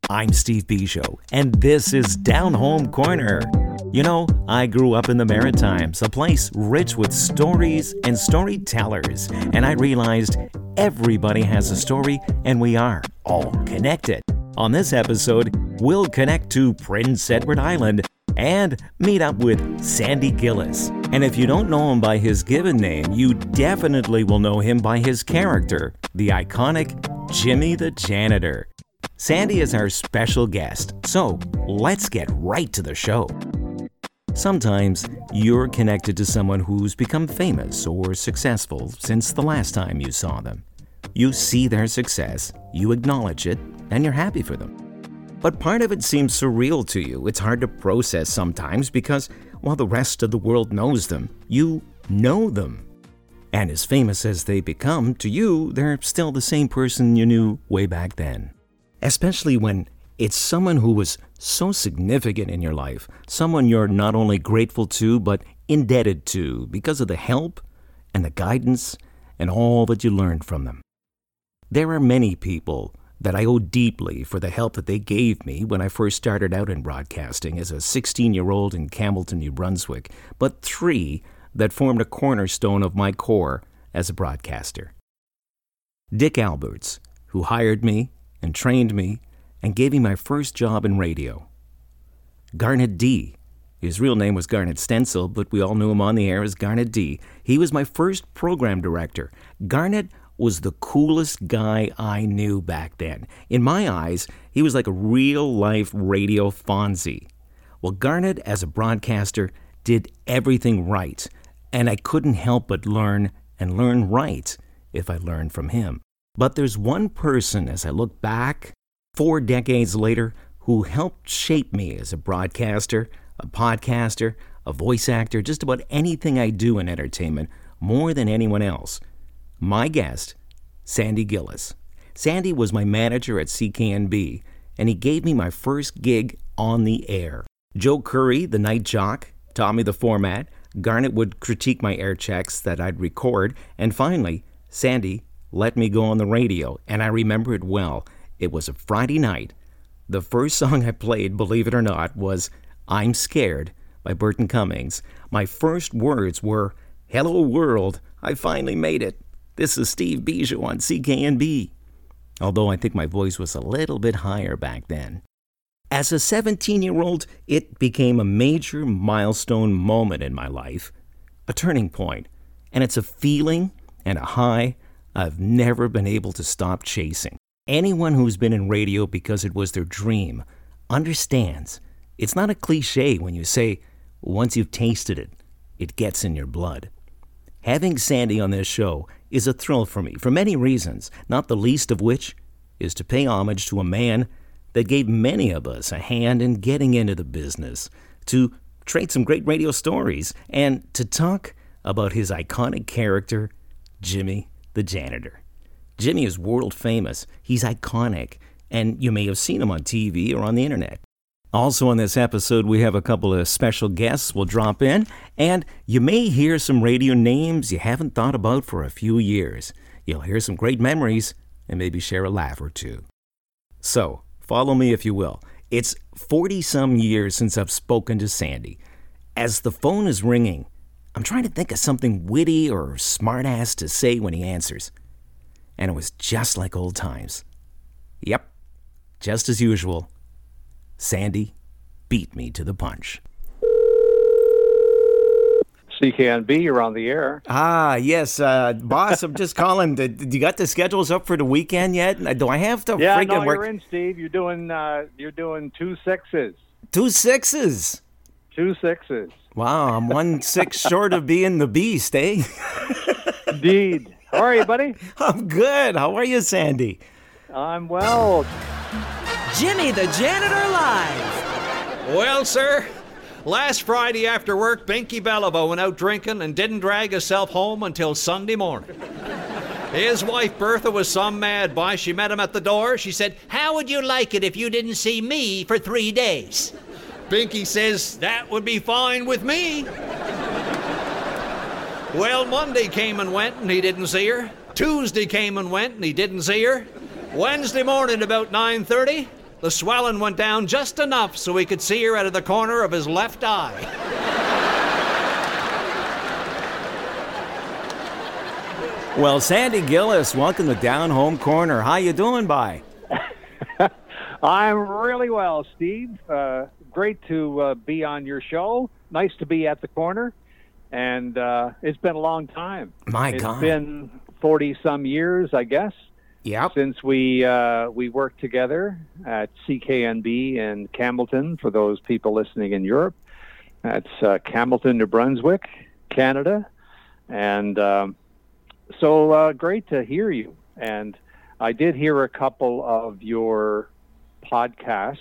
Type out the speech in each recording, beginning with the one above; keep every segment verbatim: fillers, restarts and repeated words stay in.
I'm Steve Bijou, and this is Down Home Corner. You know, I grew up in the Maritimes, a place rich with stories and storytellers, and I realized everybody has a story, and we are all connected. On this episode, we'll connect to Prince Edward Island and meet up with Sandy Gillis. And if you don't know him by his given name, you definitely will know him by his character, the iconic Jimmy the Janitor. Sandy is our special guest, so let's get right to the show. Sometimes you're connected to someone who's become famous or successful since the last time you saw them. You see their success, you acknowledge it, and you're happy for them. But part of it seems surreal to you. It's hard to process sometimes because while the rest of the world knows them, you know them. And as famous as they become, to you, they're still the same person you knew way back then. Especially when it's someone who was so significant in your life, someone you're not only grateful to, but indebted to because of the help and the guidance and all that you learned from them. There are many people that I owe deeply for the help that they gave me when I first started out in broadcasting as a sixteen-year-old in Campbellton, New Brunswick, but three that formed a cornerstone of my core as a broadcaster. Dick Alberts, who hired me and trained me and gave me my first job in radio. Garnet D. His real name was Garnet Stencil, but we all knew him on the air as Garnet D. He was my first program director. Garnet was the coolest guy I knew back then. In my eyes, he was like a real-life radio Fonzie. Well, Garnet, as a broadcaster, did everything right, and I couldn't help but learn and learn right if I learned from him. But there's one person, as I look back, four decades later, who helped shape me as a broadcaster, a podcaster, a voice actor, just about anything I do in entertainment, more than anyone else. My guest, Sandy Gillis. Sandy was my manager at C K N B, and he gave me my first gig on the air. Joe Curry, the night jock, taught me the format. Garnet would critique my air checks that I'd record. And finally, Sandy let me go on the radio, and I remember it well. It was a Friday night. The first song I played, believe it or not, was I'm Scared by Burton Cummings. My first words were, "Hello world, I finally made it. This is Steve Bijou on C K N B." Although I think my voice was a little bit higher back then. As a seventeen-year-old, it became a major milestone moment in my life, a turning point, and it's a feeling and a high I've never been able to stop chasing. Anyone who's been in radio because it was their dream understands it's not a cliche when you say, once you've tasted it, it gets in your blood. Having Sandy on this show is a thrill for me for many reasons, not the least of which is to pay homage to a man that gave many of us a hand in getting into the business, to trade some great radio stories, and to talk about his iconic character, Jimmy the Janitor. Jimmy is world famous, he's iconic, and you may have seen him on T V or on the internet. Also on this episode, we have a couple of special guests will drop in, and you may hear some radio names you haven't thought about for a few years. You'll hear some great memories and maybe share a laugh or two. So, follow me if you will. It's forty-some years since I've spoken to Sandy. As the phone is ringing, I'm trying to think of something witty or smart-ass to say when he answers. And it was just like old times. Yep, just as usual. Sandy beat me to the punch. C K N B, you're on the air. Ah, yes, uh, boss, I'm just calling. Did, did you got the schedules up for the weekend yet? Do I have to yeah, freaking no, work? You're in, Steve. You're doing, uh, you're doing two sixes. Two sixes? Two sixes. Wow, I'm one six short of being the beast, eh? Indeed. How are you, buddy? I'm good. How are you, Sandy? I'm well. Jimmy the Janitor Live. Well, sir, last Friday after work, Binky Bellavo went out drinking and didn't drag herself home until Sunday morning. His wife, Bertha, was some mad by. She met him at the door. She said, "How would you like it if you didn't see me for three days?" Binky says, "That would be fine with me." Well, Monday came and went and he didn't see her. Tuesday came and went and he didn't see her. Wednesday morning about nine thirty, The swelling went down just enough so he could see her out of the corner of his left eye. Well, Sandy Gillis, welcome to Down Home Corner. How you doing, bye? I'm really well, Steve. Uh, great to uh, be on your show. Nice to be at the corner. And uh, it's been a long time. My it's God. It's been forty-some years, I guess, yep. since we uh, we worked together at C K N B in Campbellton, for those people listening in Europe. That's uh, Campbellton, New Brunswick, Canada. And um, so uh, great to hear you. And I did hear a couple of your podcasts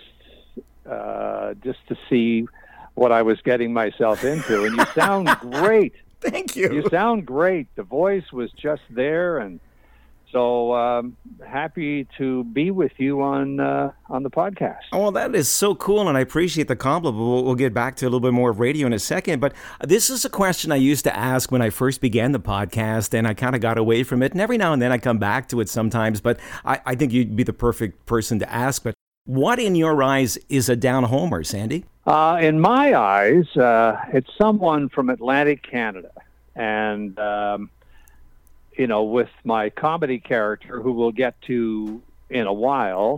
uh, just to see what I was getting myself into. And you sound great. Thank you. You sound great. The voice was just there. And so um, happy to be with you on uh, on the podcast. Oh, well, that is so cool, and I appreciate the compliment. We'll, we'll get back to a little bit more of radio in a second, but this is a question I used to ask when I first began the podcast, and I kind of got away from it, and every now and then I come back to it sometimes, but I, I think you'd be the perfect person to ask. But what, in your eyes, is a down homer, Sandy? Uh, in my eyes, uh, it's someone from Atlantic Canada, and um, you know, with my comedy character, who we'll get to in a while,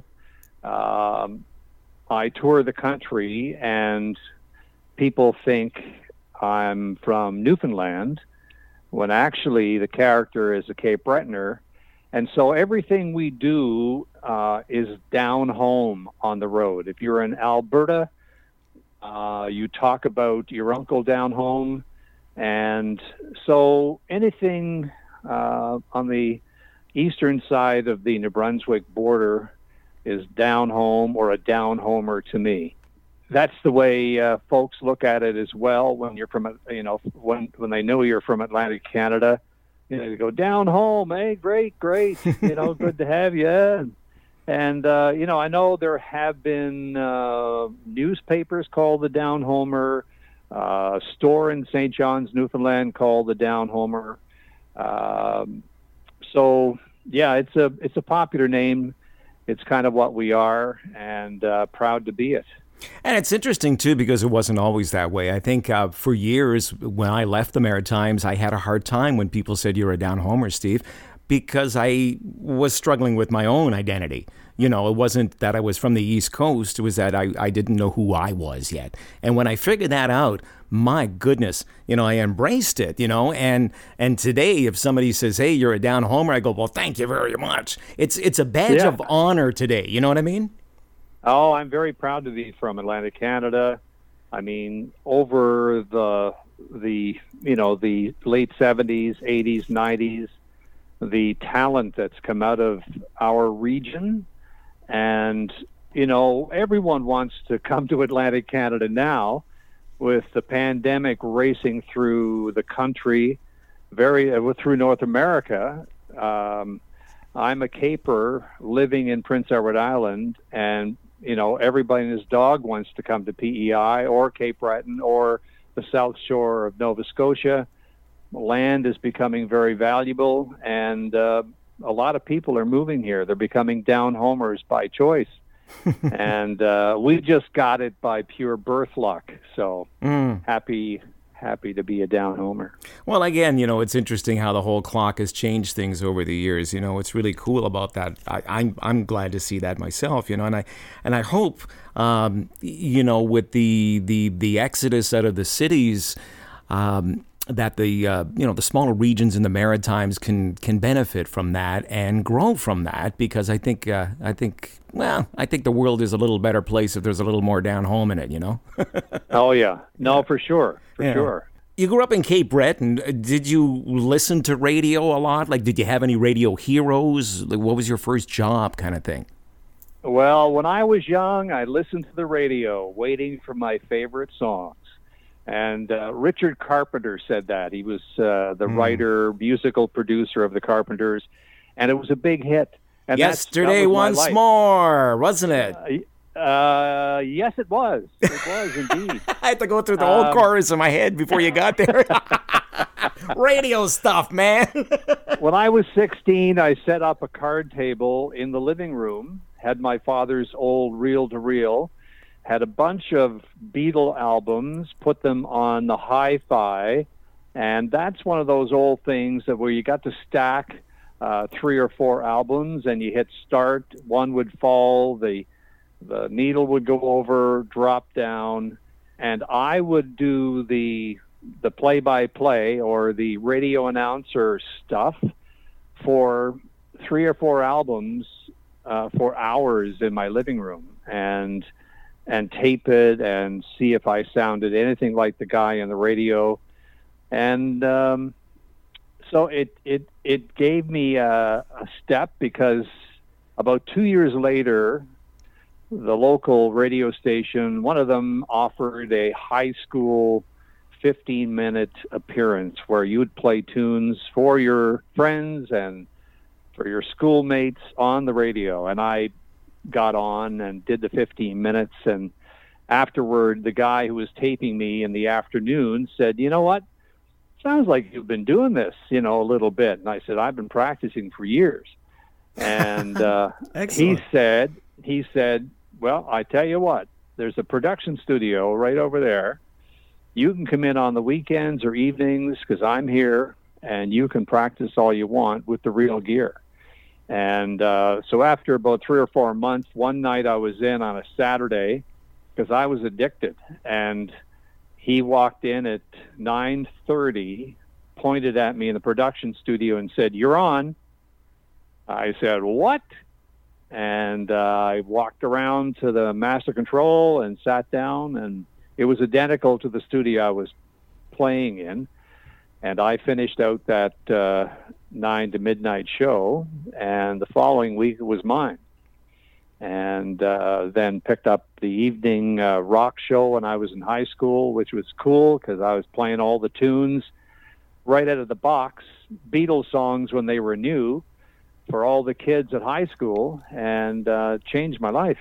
um, I tour the country, and people think I'm from Newfoundland, when actually the character is a Cape Bretoner. And so everything we do uh, is down home on the road. If you're in Alberta, uh, you talk about your uncle down home. And so anything Uh, on the eastern side of the New Brunswick border is down home, or a down homer to me. That's the way uh, folks look at it as well. When you're from, you know, when when they know you're from Atlantic Canada, you know, they go down home. Hey, great, great, you know, good to have you. And, and uh, you know, I know there have been uh, newspapers called the down homer, uh, a store in Saint John's, Newfoundland called the down homer. Um, so yeah, it's a, it's a popular name. It's kind of what we are, and uh, proud to be it. And it's interesting, too, because it wasn't always that way. I think uh, for years, when I left the Maritimes, I had a hard time when people said you're a down homer, Steve, because I was struggling with my own identity. You know, it wasn't that I was from the East Coast. It was that I, I didn't know who I was yet. And when I figured that out, my goodness, you know, I embraced it, you know, and and today if somebody says, hey, you're a down homer, I go, well, thank you very much. It's it's a badge yeah. of honor today. You know what I mean? Oh, I'm very proud to be from Atlantic Canada. I mean, over the, the you know, the late seventies, eighties, nineties, the talent that's come out of our region. And, you know, everyone wants to come to Atlantic Canada now, with the pandemic racing through the country, very uh, through North America. Um, I'm a Caper living in Prince Edward Island, and, you know, everybody and his dog wants to come to P E I or Cape Breton or the South Shore of Nova Scotia. Land is becoming very valuable, and uh, a lot of people are moving here. They're becoming down homers by choice. And uh, we just got it by pure birth luck. So mm. happy, happy to be a down homer. Well, again, you know, it's interesting how the whole clock has changed things over the years. You know, it's really cool about that. I, I'm I'm glad to see that myself. You know, and I and I hope, um, you know, with the the the exodus out of the cities. Um, that the uh, you know the smaller regions in the Maritimes can can benefit from that and grow from that, because I think uh, I think well I think the world is a little better place if there's a little more down home in it, you know. Oh yeah, no, for sure, for yeah. sure. You grew up in Cape Breton. Did you listen to radio a lot? Like, did you have any radio heroes? Like, what was your first job, kind of thing? Well, when I was young, I listened to the radio, waiting for my favorite songs. And uh, Richard Carpenter said that. He was uh, the mm. writer, musical producer of the Carpenters, and it was a big hit. And Yesterday that, that Once More, wasn't it? Uh, uh, yes, it was. It was indeed. I had to go through the whole um, chorus in my head before you got there. Radio stuff, man. When I was sixteen, I set up a card table in the living room, had my father's old reel-to-reel, had a bunch of Beatle albums, put them on the hi-fi, and that's one of those old things that where you got to stack uh, three or four albums, and you hit start, one would fall, the the needle would go over, drop down, and I would do the the play-by-play or the radio announcer stuff for three or four albums uh, for hours in my living room, and and tape it and see if I sounded anything like the guy on the radio. And um, so it, it, it gave me a, a step, because about two years later, the local radio station, one of them offered a high school fifteen minute appearance where you would play tunes for your friends and for your schoolmates on the radio. And I got on and did the fifteen minutes, and afterward the guy who was taping me in the afternoon said, you know what, sounds like you've been doing this, you know, a little bit. And I said, I've been practicing for years. And uh, he said, he said, well, I tell you what, there's a production studio right over there. You can come in on the weekends or evenings, because I'm here, and you can practice all you want with the real gear. And uh, so after about three or four months, one night I was in on a Saturday, because I was addicted. And he walked in at nine thirty, pointed at me in the production studio and said, you're on. I said, what? And uh, I walked around to the master control and sat down, and it was identical to the studio I was playing in. And I finished out that uh, nine to midnight show, and the following week it was mine. And uh, then picked up the evening uh, rock show when I was in high school, which was cool because I was playing all the tunes right out of the box, Beatles songs when they were new, for all the kids at high school, and uh, changed my life.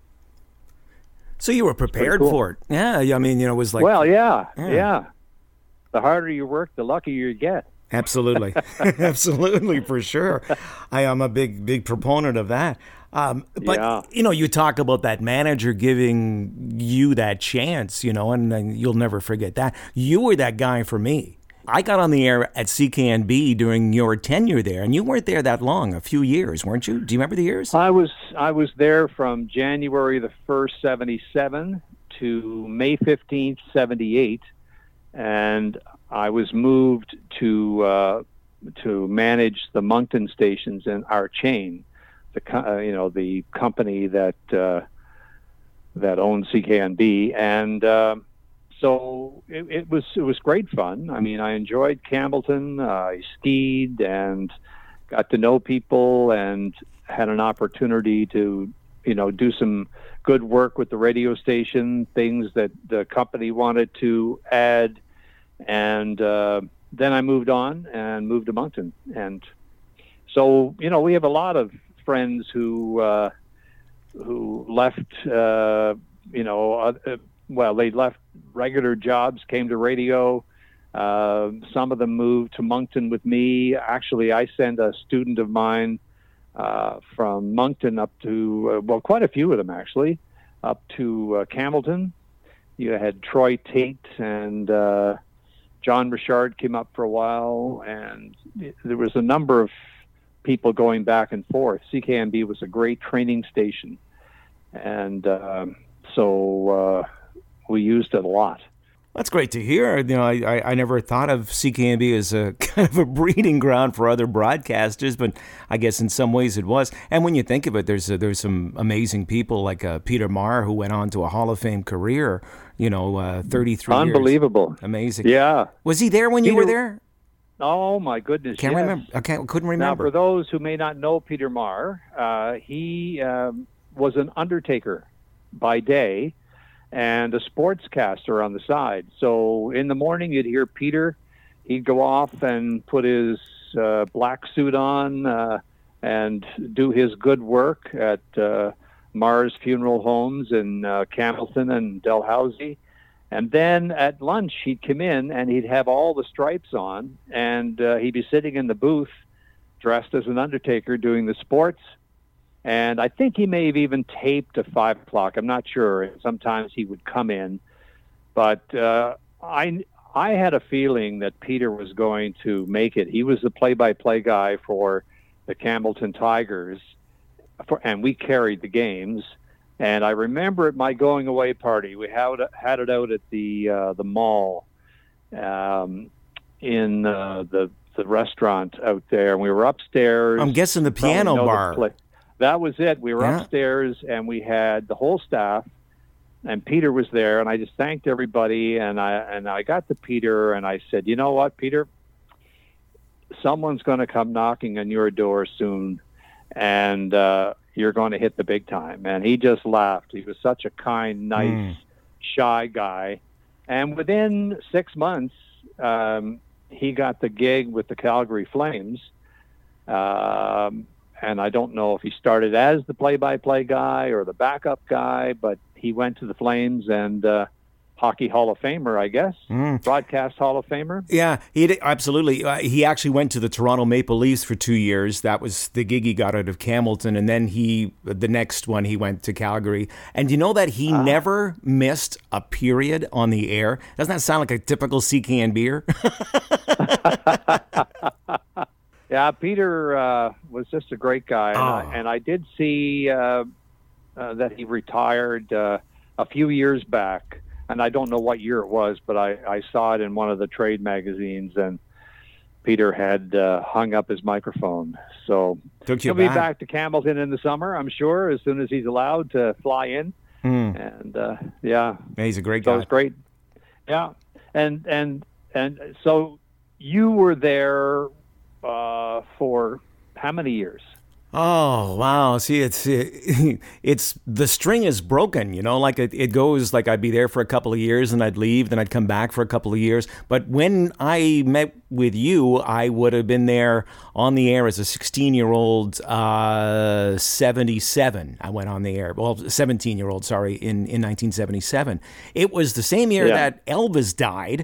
So you were prepared cool. for it. Yeah, I mean, you know, it was like... Well, yeah, yeah. yeah. The harder you work, the luckier you get. Absolutely. Absolutely, for sure. I am a big, big proponent of that. Um, but, yeah. you know, you talk about that manager giving you that chance, you know, and, and you'll never forget that. You were that guy for me. I got on the air at C K N B during your tenure there, and you weren't there that long, a few years, weren't you? Do you remember the years? I was I was there from January the first, seventy-seven to May fifteenth, seventy-eight, and I was moved to uh, to manage the Moncton stations in our chain, the uh, you know the company that uh, that owned C K N B, and uh, so it, it was it was great fun. I mean, I enjoyed Campbellton. Uh, I skied and got to know people, and had an opportunity to you know do some good work with the radio station, things that the company wanted to add. And uh, then I moved on and moved to Moncton. And so, you know, we have a lot of friends who uh, who left, uh, you know, uh, well, they left regular jobs, came to radio. Uh, some of them moved to Moncton with me. Actually, I sent a student of mine uh, from Moncton up to, uh, well, quite a few of them, actually, up to uh, Campbellton. You had Troy Tate and... Uh, John Richard came up for a while, and there was a number of people going back and forth. C K N B was a great training station, and um, so uh, we used it a lot. That's great to hear. You know, I, I, I never thought of C K N B as a kind of a breeding ground for other broadcasters, but I guess in some ways it was. And when you think of it, there's a, there's some amazing people like uh, Peter Marr, who went on to a Hall of Fame career. You know, uh, thirty-three Unbelievable. years. Amazing. Yeah. Was he there when you Peter, were there? Oh, my goodness, Can't yes. remember. I can't, couldn't remember. Now, for those who may not know Peter Marr, uh, he um, was an undertaker by day and a sportscaster on the side. So in the morning, you'd hear Peter. He'd go off and put his uh, black suit on uh, and do his good work at uh, Marr's Funeral Homes in uh, Campbellton and Dalhousie. And then at lunch, he'd come in and he'd have all the stripes on, and uh, he'd be sitting in the booth dressed as an undertaker doing the sports. And I think he may have even taped a five o'clock. I'm not sure. Sometimes he would come in. But uh, I, I had a feeling that Peter was going to make it. He was the play-by-play guy for the Campbellton Tigers, for, and we carried the games. And I remember at my going-away party, we had, had it out at the uh, the mall um, in uh, the the restaurant out there. And we were upstairs. I'm guessing the piano bar. The that was it. We were yeah. upstairs, and we had the whole staff, and Peter was there, and I just thanked everybody, and I and I got to Peter, and I said, you know what, Peter, someone's going to come knocking on your door soon, and uh, you're going to hit the big time. And he just laughed. He was such a kind, nice, mm. shy guy. And within six months, um, he got the gig with the Calgary Flames. Um, and I don't know if he started as the play-by-play guy or the backup guy, but he went to the Flames and uh, Hockey Hall of Famer, I guess. Mm. Broadcast Hall of Famer. Yeah, he did, absolutely. Uh, he actually went to the Toronto Maple Leafs for two years. That was the gig he got out of Campbellton. And then he, the next one, he went to Calgary. And you know that he uh, never missed a period on the air? Doesn't that sound like a typical C K N B-er? Yeah, Peter uh, was just a great guy. And, oh. I, and I did see uh, uh, that he retired uh, a few years back. And I don't know what year it was, but I, I saw it in one of the trade magazines, and Peter had uh, hung up his microphone. So Took you he'll back. be back to Campbellton in the summer, I'm sure, as soon as he's allowed to fly in. Mm. And, uh, yeah. yeah. He's a great so guy. So it's great. Yeah. And, and, and so you were there uh, for how many years? Oh, wow. See, it's it, it's the string is broken, you know, like it, it goes like I'd be there for a couple of years and I'd leave, then I'd come back for a couple of years. But when I met with you, I would have been there on the air as a sixteen-year-old, uh, seventy-seven. I went on the air. Well, seventeen-year-old, sorry, in, in nineteen seventy-seven. It was the same year yeah. that Elvis died.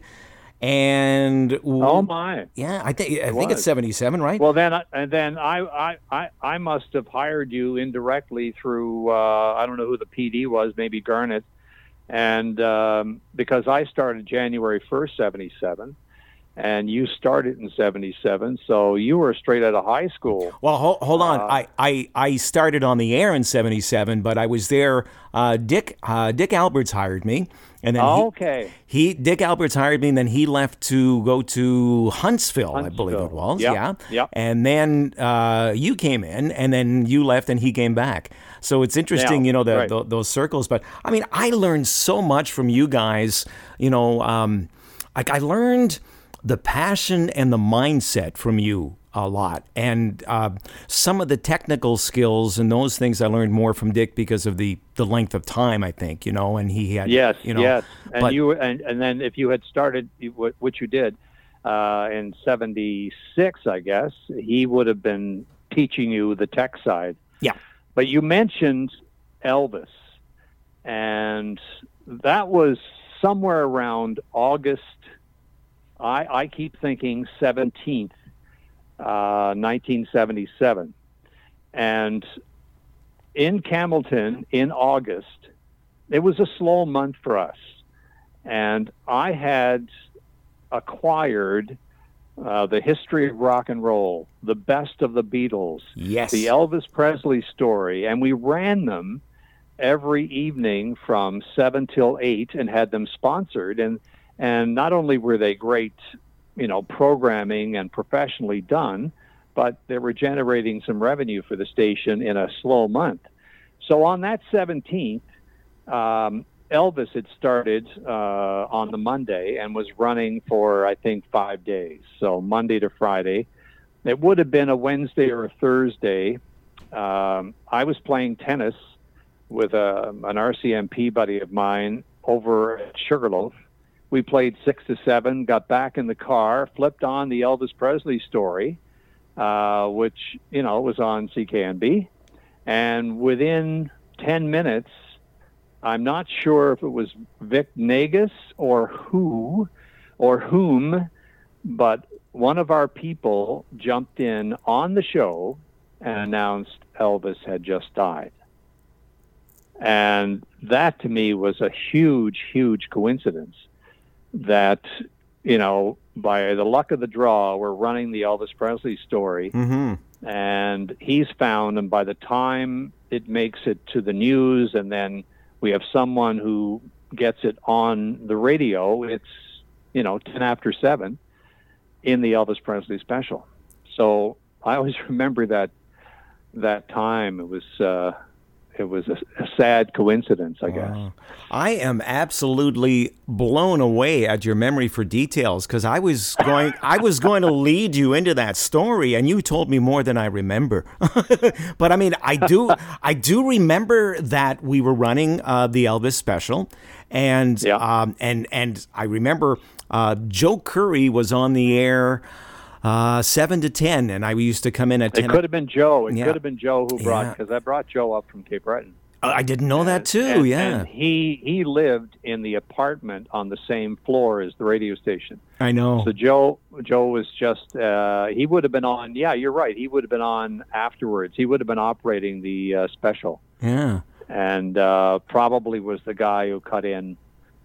And oh my, yeah, I think I it think was. it's seventy-seven, right? Well, then, and then I, I, I, I must have hired you indirectly through uh, I don't know who the P D was, maybe Garnett, and um, because I started January first, seventy-seven, and you started in seventy-seven, so you were straight out of high school. Well, hold, hold on, uh, I, I I started on the air in seventy-seven, but I was there. Uh, Dick uh, Dick Alberts hired me. And then oh, he, okay. he, Dick Alberts hired me, and then he left to go to Huntsville, Huntsville. I believe it was. Yep. Yeah. Yep. And then uh, you came in, and then you left, and he came back. So it's interesting, yeah, you know, the, right. the, those circles. But I mean, I learned so much from you guys. You know, um, like I learned the passion and the mindset from you a lot, and uh, some of the technical skills and those things I learned more from Dick because of the, the length of time, I think, you know, and he had, yes, you know, yes, and but, you and and then if you had started what you did uh, in seventy-six, I guess he would have been teaching you the tech side. Yeah, but you mentioned Elvis, and that was somewhere around August. I I keep thinking seventeenth. Uh, nineteen seventy-seven, and in Campbellton in August, it was a slow month for us, and I had acquired uh, the history of rock and roll, the best of the Beatles, yes, the Elvis Presley story, and we ran them every evening from seven till eight, and had them sponsored, and and not only were they great, you know, programming and professionally done, but they were generating some revenue for the station in a slow month. So on that seventeenth, um, Elvis had started uh, on the Monday and was running for, I think, five days. So Monday to Friday. It would have been a Wednesday or a Thursday. Um, I was playing tennis with a, an R C M P buddy of mine over at Sugarloaf. We played six to seven, got back in the car, flipped on the Elvis Presley story, uh, which, you know, was on C K N B. And within ten minutes, I'm not sure if it was Vic Nagus or who or whom, but one of our people jumped in on the show and announced Elvis had just died. And that to me was a huge, huge coincidence that, you know, by the luck of the draw, we're running the Elvis Presley story, Mm-hmm. and he's found, and by the time it makes it to the news, and then we have someone who gets it on the radio, it's, you know, ten after seven in the Elvis Presley special. So I always remember that that time. It was uh, it was a, a sad coincidence, I guess. Wow. I am absolutely blown away at your memory for details, because I was going I was going to lead you into that story, and you told me more than I remember. But I mean, I do I do remember that we were running uh, the Elvis special, and Yeah. um, and and I remember uh, Joe Curry was on the air uh, seven to ten, and I used to come in at It ten. could have been Joe. It Yeah. could have been Joe who brought, Yeah. because I brought Joe up from Cape Breton. I didn't know that too. And, yeah, and he he lived in the apartment on the same floor as the radio station. I know. So Joe Joe was just uh, he would have been on. Yeah, you're right. He would have been on afterwards. He would have been operating the uh, special, Yeah. and uh, probably was the guy who cut in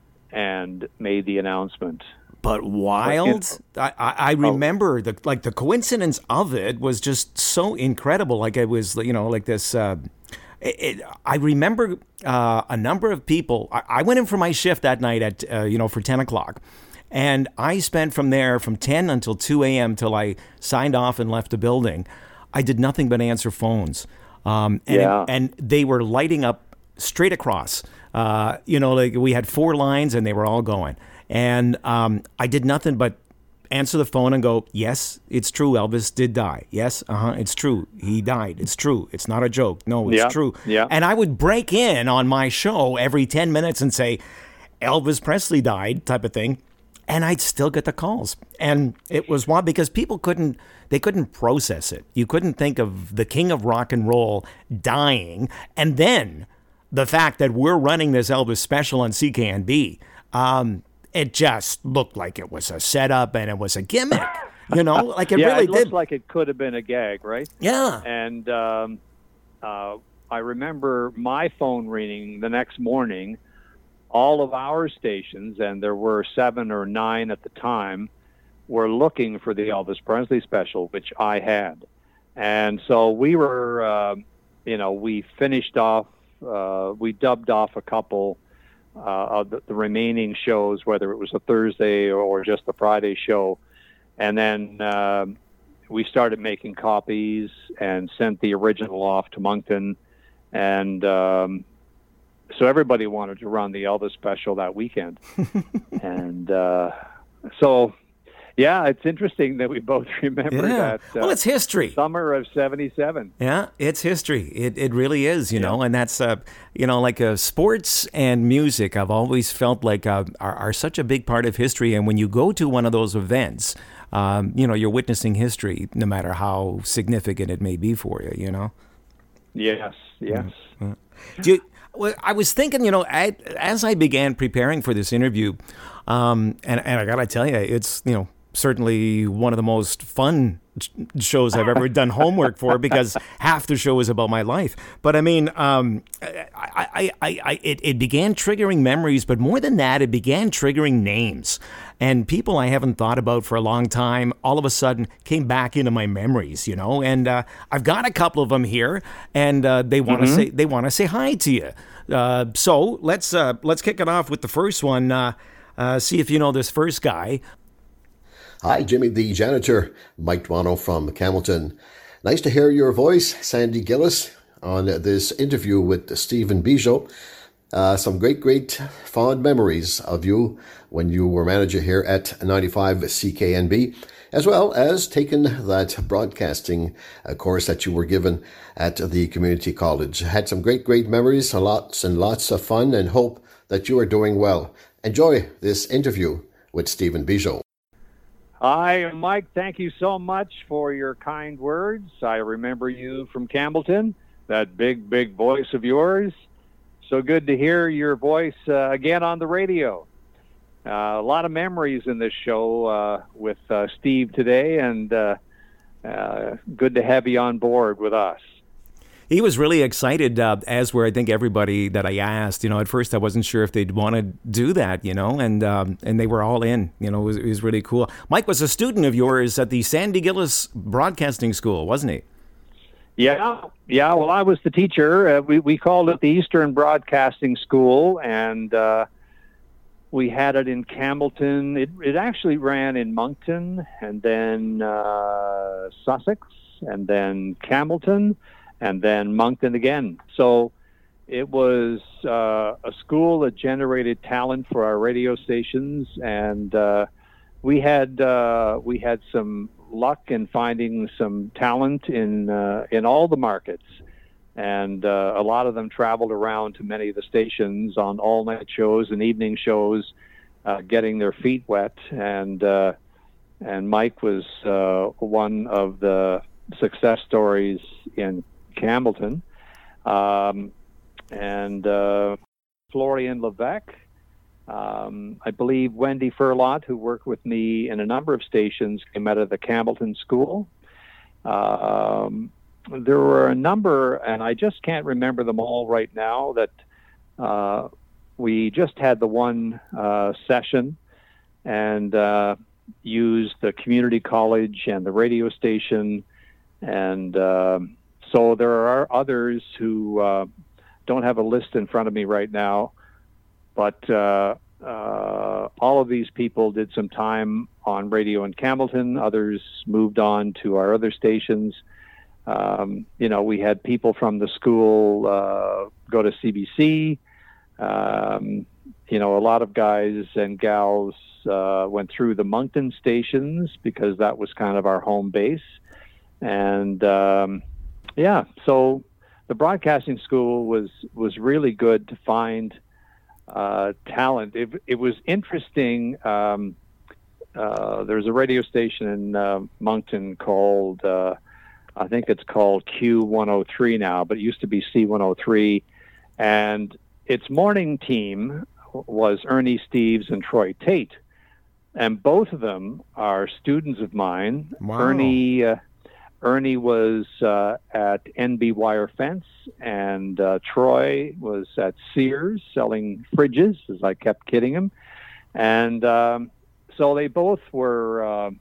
and made the announcement. But wild, I, I, I remember the like the coincidence of it was just so incredible. Like it was, you know, like this. Uh, it, it, I remember uh, a number of people. I, I went in for my shift that night at uh, you know for ten o'clock, and I spent from there from ten until two a.m. till I signed off and left the building. I did nothing but answer phones, um, and Yeah. and they were lighting up straight across. Uh, you know, like we had four lines and they were all going. And um, I did nothing but answer the phone and go, yes, it's true. Elvis did die. Yes, uh-huh, it's true. He died. It's true. It's not a joke. No, it's Yeah, true. yeah. And I would break in on my show every ten minutes and say, Elvis Presley died, type of thing. And I'd still get the calls. And it was wild because people couldn't, they couldn't process it. You couldn't think of the king of rock and roll dying. And then the fact that we're running this Elvis special on C K N B, um, it just looked like it was a setup and it was a gimmick, you know, like it yeah, really it looks did. like it could have been a gag, right? Yeah. And um, uh, I remember my phone ringing the next morning. All of our stations, and there were seven or nine at the time, were looking for the Elvis Presley special, which I had. And so we were, uh, you know, we finished off, uh, we dubbed off a couple uh, of the, the remaining shows, whether it was a Thursday or just the Friday show. And then um, we started making copies and sent the original off to Moncton. And um, so everybody wanted to run the Elvis special that weekend. and uh, so, yeah, it's interesting that we both remember Yeah. that. Uh, Well, it's history. Summer of seventy-seven. Yeah, it's history. It it really is, you know, and that's uh, you know, like uh, sports and music. I've always felt like uh, are, are such a big part of history. And when you go to one of those events, um, you know, you're witnessing history, no matter how significant it may be for you. You know. Yes, yes. Do you, well, I was thinking, you know, I, as I began preparing for this interview, um, and and I gotta tell you, it's you know. certainly one of the most fun shows I've ever done homework for, because half the show is about my life. But I mean, um, I, I, I, I, it, it began triggering memories, but more than that, it began triggering names. And people I haven't thought about for a long time, all of a sudden came back into my memories, you know. And uh, I've got a couple of them here, and uh, they want to Mm-hmm. say they want to say hi to you. Uh, so let's uh, let's kick it off with the first one. Uh, uh, see if you know this first guy. Hi, Jimmy the Janitor, Mike Duano from Campbellton. Nice to hear your voice, Sandy Gillis, on this interview with Stephen Bijot. Uh, some great, great fond memories of you when you were manager here at ninety-five C K N B, as well as taking that broadcasting uh, course that you were given at the community college. Had some great, great memories, lots and lots of fun, and hope that you are doing well. Enjoy this interview with Stephen Bijot. Hi, Mike. Thank you so much for your kind words. I remember you from Campbellton, that big, big voice of yours. So good to hear your voice uh, again on the radio. Uh, a lot of memories in this show uh, with uh, Steve today, and uh, uh, good to have you on board with us. He was really excited, uh, as were I think everybody that I asked. You know, at first I wasn't sure if they'd want to do that. You know, and um, and they were all in. You know, it was, it was really cool. Mike was a student of yours at the Sandy Gillis Broadcasting School, wasn't he? Yeah, yeah. Well, I was the teacher. Uh, we we called it the Eastern Broadcasting School, and uh, we had it in Campbellton. It it actually ran in Moncton, and then uh, Sussex, and then Campbellton, and then Moncton again. So it was uh, a school that generated talent for our radio stations, and uh, we had uh, we had some luck in finding some talent in uh, in all the markets, and uh, a lot of them traveled around to many of the stations on all night shows and evening shows, uh, getting their feet wet. And uh, and Mike was uh, one of the success stories in Campbellton, um, and uh, Florian Levesque. Um, I believe Wendy Furlot, who worked with me in a number of stations, came out of the Campbellton School. Um, there were a number, and I just can't remember them all right now, that uh, we just had the one uh, session and uh, used the community college and the radio station. And uh, so there are others who uh, don't have a list in front of me right now. But uh, uh, all of these people did some time on radio in Campbellton. Others moved on to our other stations. Um, you know, we had people from the school uh, go to C B C. Um, you know, a lot of guys and gals uh, went through the Moncton stations because that was kind of our home base. And, um, yeah, so the broadcasting school was, was really good to find Uh, talent. It, it was interesting. Um, uh, there's a radio station in uh, Moncton called, uh, I think it's called Q one oh three now, but it used to be C one oh three. And its morning team was Ernie Steves and Troy Tate. And both of them are students of mine. Wow. Ernie, uh, Ernie was uh, at N B Wire Fence, and uh, Troy was at Sears selling fridges, as I kept kidding him. And um, so they both were uh,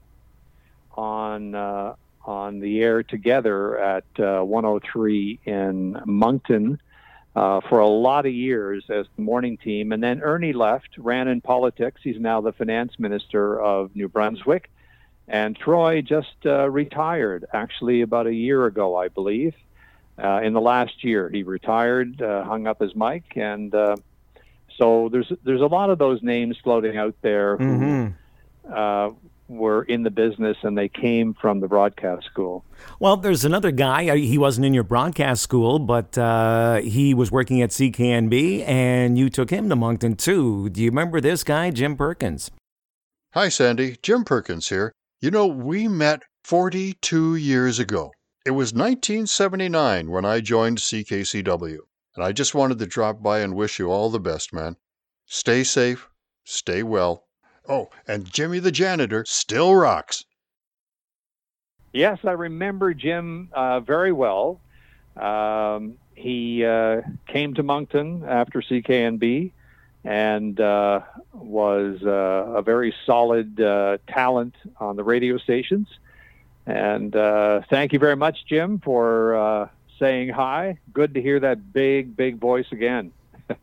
on uh, on the air together at uh, one oh three in Moncton uh, for a lot of years as the morning team. And then Ernie left, ran in politics. He's now the finance minister of New Brunswick. And Troy just uh, retired, actually, about a year ago, I believe. Uh, in the last year, he retired, uh, hung up his mic, and uh, so there's there's a lot of those names floating out there who Mm-hmm. uh, were in the business, and they came from the broadcast school. Well, there's another guy. uh, He wasn't in your broadcast school, but uh, he was working at C K N B, and you took him to Moncton, too. Do you remember this guy, Jim Perkins? Hi, Sandy. Jim Perkins here. You know, we met forty-two years ago. It was nineteen seventy-nine when I joined C K C W, and I just wanted to drop by and wish you all the best, man. Stay safe, stay well. Oh, and Jimmy the janitor still rocks. Yes, I remember Jim uh, very well. Um, he uh, came to Moncton after C K N B and uh, was uh, a very solid uh, talent on the radio stations. And uh, thank you very much, Jim, for uh, saying hi. Good to hear that big, big voice again.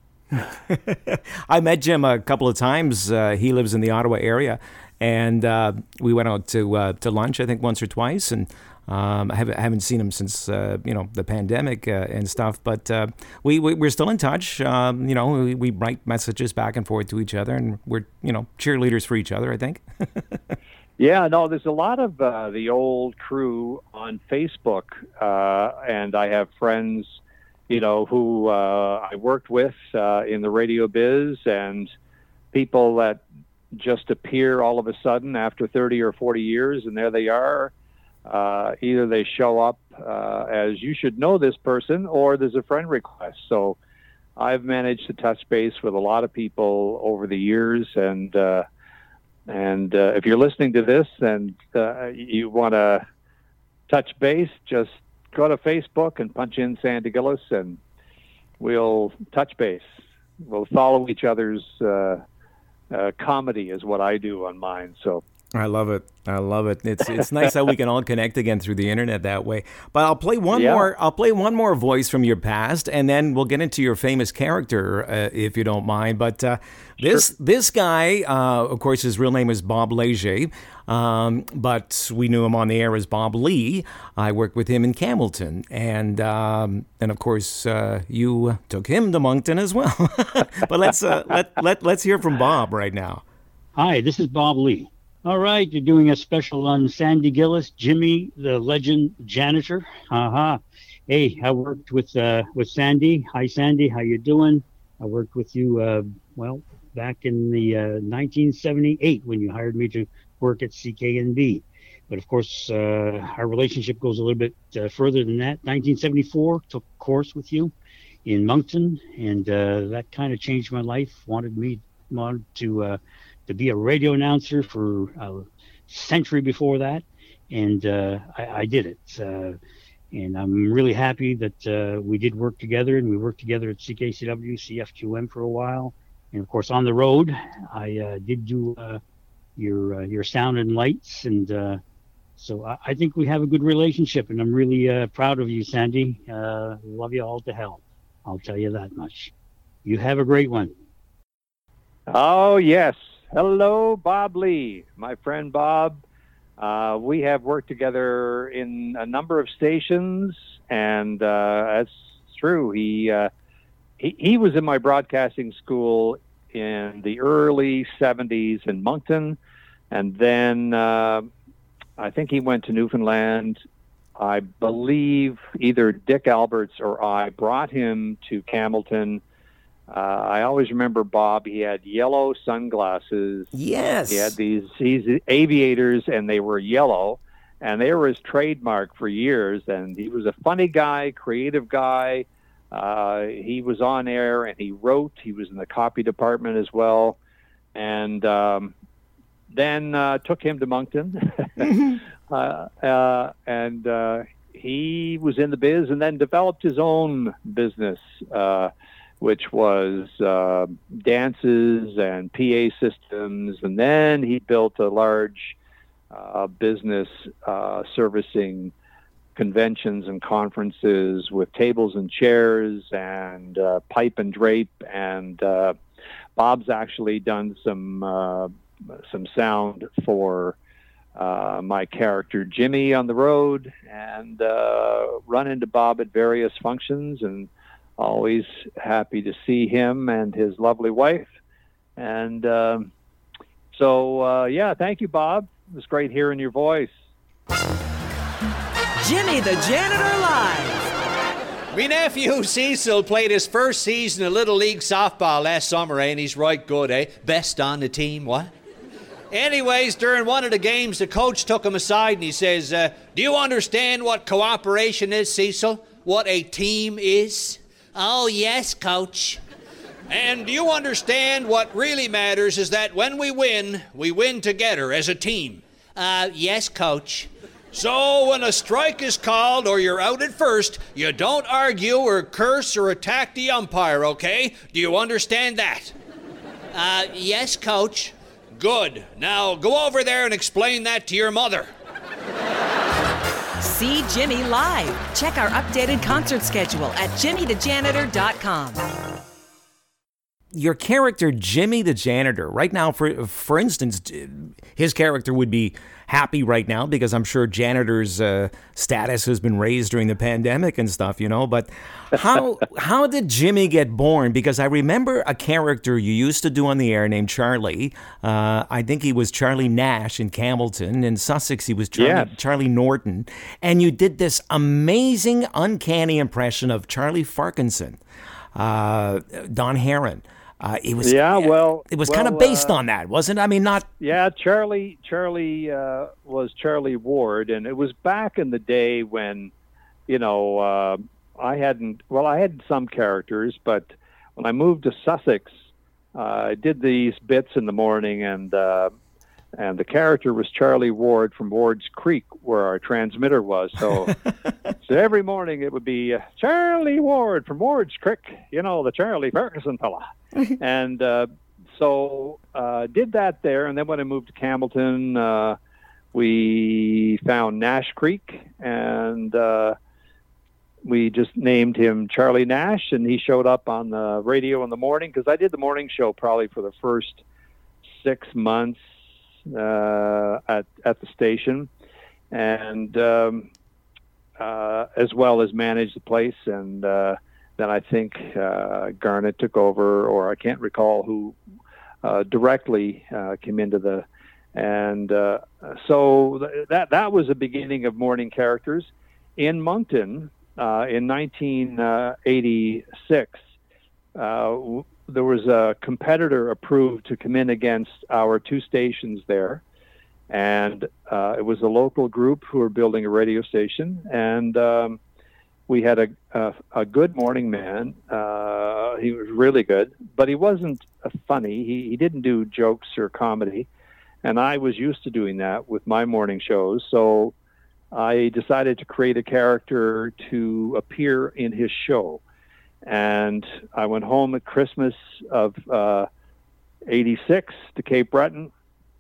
I met Jim a couple of times. Uh, he lives in the Ottawa area, and uh, we went out to uh, to lunch, I think, once or twice. And um, I, haven't, I haven't seen him since uh, you know the pandemic uh, and stuff. But uh, we, we we're still in touch. Um, you know, we, we write messages back and forth to each other, and we're you know cheerleaders for each other, I think. Yeah, no, there's a lot of uh, the old crew on Facebook, uh, and I have friends, you know, who uh, I worked with uh, in the radio biz, and people that just appear all of a sudden after thirty or forty years, and there they are. Uh, either they show up uh, as you should know this person, or there's a friend request. So I've managed to touch base with a lot of people over the years, and uh, and uh, if you're listening to this and uh, you want to touch base, just go to Facebook and punch in Sandy Gillis, and we'll touch base. We'll follow each other's uh, uh, comedy is what I do on mine. So I love it. I love it. It's it's nice how we can all connect again through the internet that way. But I'll play one Yeah. more. I'll play one more voice from your past, and then we'll get into your famous character, uh, if you don't mind. But uh, this this guy, uh, of course, his real name is Bob Leger, um, but we knew him on the air as Bob Lee. I worked with him in Campbellton, and um, and of course, uh, you took him to Moncton as well. But let's uh, let let let's hear from Bob right now. Hi, this is Bob Lee. All right, you're doing a special on Sandy Gillis, Jimmy, the legend janitor. Uh-huh. Hey, I worked with uh, with Sandy. Hi, Sandy. How you doing? I worked with you, uh, well, back in the uh, nineteen seventy-eight when you hired me to work at C K N B. But, of course, uh, our relationship goes a little bit uh, further than that. nineteen seventy-four, took a course with you in Moncton, and uh, that kind of changed my life. Wanted me wanted to... Uh, to be a radio announcer for a century before that, and uh, I, I did it. Uh, and I'm really happy that uh, we did work together, and we worked together at C K C W, C F Q M for a while. And, of course, on the road, I uh, did do uh, your uh, your sound and lights, and uh, so I, I think we have a good relationship, and I'm really uh, proud of you, Sandy. Uh, love you all to hell. I'll tell you that much. You have a great one. Oh, yes. Hello, Bob Lee, my friend Bob. Uh, we have worked together in a number of stations, and uh, that's true. He, uh, he he was in my broadcasting school in the early seventies in Moncton, and then uh, I think he went to Newfoundland. I believe either Dick Alberts or I brought him to Campbellton. Uh, I always remember Bob. He had yellow sunglasses. Yes. He had these these aviators, and they were yellow, and they were his trademark for years. And he was a funny guy, creative guy. Uh, he was on air, and he wrote. He was in the copy department as well. And um, then uh, took him to Moncton, uh, uh, and uh, he was in the biz, and then developed his own business. Uh, which was uh, dances and P A systems. And then he built a large uh, business uh, servicing conventions and conferences with tables and chairs and uh, pipe and drape. And uh, Bob's actually done some, uh, some sound for uh, my character Jimmy on the road, and uh, run into Bob at various functions, and always happy to see him and his lovely wife. And um, so, uh, yeah, thank you, Bob. It was great hearing your voice. Jimmy the Janitor Live. Me nephew Cecil played his first season of Little League softball last summer, eh? And he's right good, eh? Best on the team, what? Anyways, during one of the games, the coach took him aside and he says, uh, do you understand what cooperation is, Cecil? What a team is? Oh, yes, coach. And do you understand what really matters is that when we win, we win together as a team? Uh, yes, coach. So when a strike is called or you're out at first, you don't argue or curse or attack the umpire, okay? Do you understand that? Uh, yes, coach. Good. Now go over there and explain that to your mother. See Jimmy live. Check our updated concert schedule at jimmy the janitor dot com. Your character, Jimmy the Janitor, right now, for for instance, his character would be happy right now because I'm sure janitor's uh, status has been raised during the pandemic and stuff, you know. But how how did Jimmy get born? Because I remember a character you used to do on the air named Charlie. Uh, I think he was Charlie Nash in Campbellton. In Sussex, he was Charlie, Yes. Charlie Norton. And you did this amazing, uncanny impression of Charlie Farquharson, uh, Don Heron. Uh, it was Yeah, well, it was well, kind of based uh, on that, wasn't it? I mean, not Yeah, Charlie Charlie uh, was Charlie Ward, and it was back in the day when, you know, uh, I hadn't, well, I had some characters, but when I moved to Sussex, uh, I did these bits in the morning, and uh, And the character was Charlie Ward from Ward's Creek, where our transmitter was. So, so every morning it would be uh, Charlie Ward from Ward's Creek, you know, the Charlie Ferguson fella. and uh, so uh, did that there. And then when I moved to Campbellton, uh, we found Nash Creek, and uh, we just named him Charlie Nash, and he showed up on the radio in the morning, because I did the morning show probably for the first six months. Uh, at at the station, and um, uh, as well as manage the place. And uh, then I think uh, Garnet took over, or I can't recall who uh, directly uh, came into the. And uh, so th- that that was the beginning of Morning Characters in Moncton uh, in nineteen eighty-six. Uh, w- There was a competitor approved to come in against our two stations there, and uh, it was a local group who were building a radio station, and um, we had a, a, a good morning man. Uh, he was really good, but he wasn't uh, funny. He, he didn't do jokes or comedy, and I was used to doing that with my morning shows, so I decided to create a character to appear in his show. And I went home at Christmas of uh, eighty-six to Cape Breton,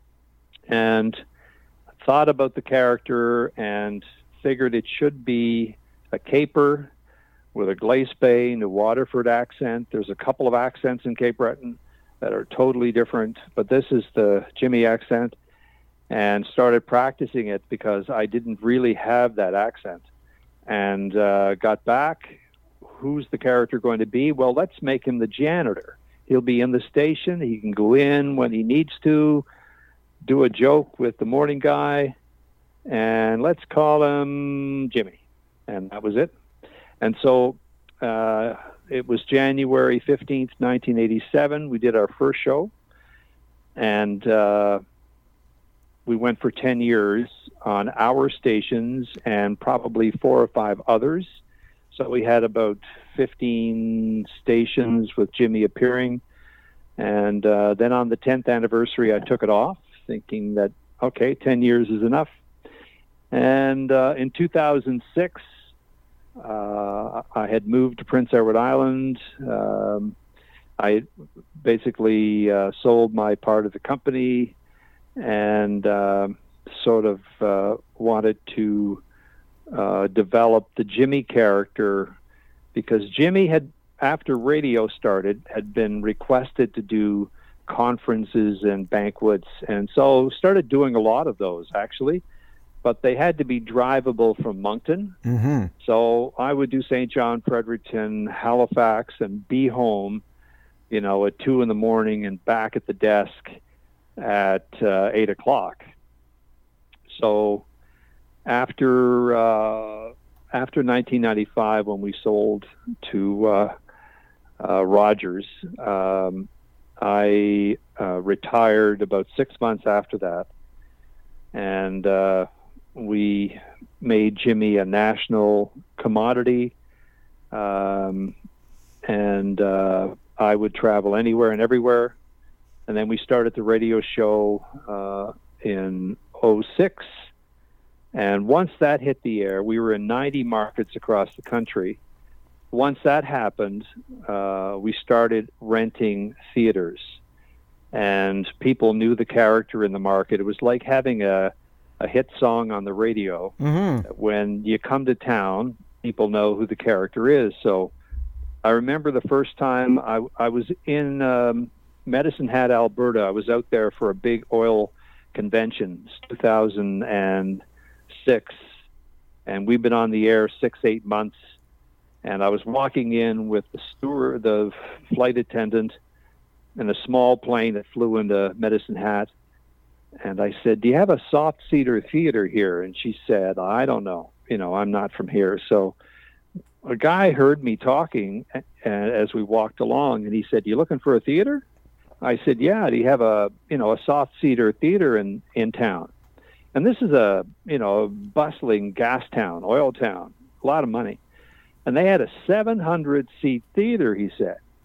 and thought about the character and figured it should be a caper with a Glace Bay, New Waterford accent. There's a couple of accents in Cape Breton that are totally different, but this is the Jimmy accent, and started practicing it because I didn't really have that accent. And uh, got back. Who's the character going to be? Well, let's make him the janitor. He'll be in the station. He can go in when he needs to, do a joke with the morning guy, and let's call him Jimmy. And that was it. And so uh, it was January fifteenth, nineteen eighty-seven. We did our first show, and uh, we went for ten years on our stations and probably four or five others. So we had about fifteen stations with Jimmy appearing. And uh, then on the tenth anniversary, I took it off, thinking that, okay, ten years is enough. And uh, in two thousand six, uh, I had moved to Prince Edward Island. Um, I basically uh, sold my part of the company and uh, sort of uh, wanted to Uh, developed the Jimmy character, because Jimmy had, after radio started, had been requested to do conferences and banquets, and so started doing a lot of those actually, but they had to be drivable from Moncton. Mm-hmm. So I would do Saint John, Fredericton, Halifax, and be home, you know, at two in the morning and back at the desk at uh, eight o'clock. So After uh, after nineteen ninety-five, when we sold to uh, uh, Rogers, um, I uh, retired about six months after that, and uh, we made Jimmy a national commodity, um, and uh, I would travel anywhere and everywhere. And then we started the radio show uh, in oh six. And once that hit the air, we were in ninety markets across the country. Once that happened, uh, we started renting theaters. And people knew the character in the market. It was like having a, a hit song on the radio. Mm-hmm. When you come to town, people know who the character is. So I remember the first time I, I was in um, Medicine Hat, Alberta. I was out there for a big oil convention, two thousand six, and we've been on the air six, eight months. And I was walking in with the steward, the flight attendant, in a small plane that flew into Medicine Hat. And I said, "Do you have a soft seater theater here?" And she said, "I don't know. You know, I'm not from here." So a guy heard me talking as we walked along, and he said, "You looking for a theater?" I said, "Yeah. Do you have a, you know, a soft seater theater in, in town?" And this is a, you know, a bustling gas town, oil town, a lot of money. And they had a seven hundred seat theater, he said.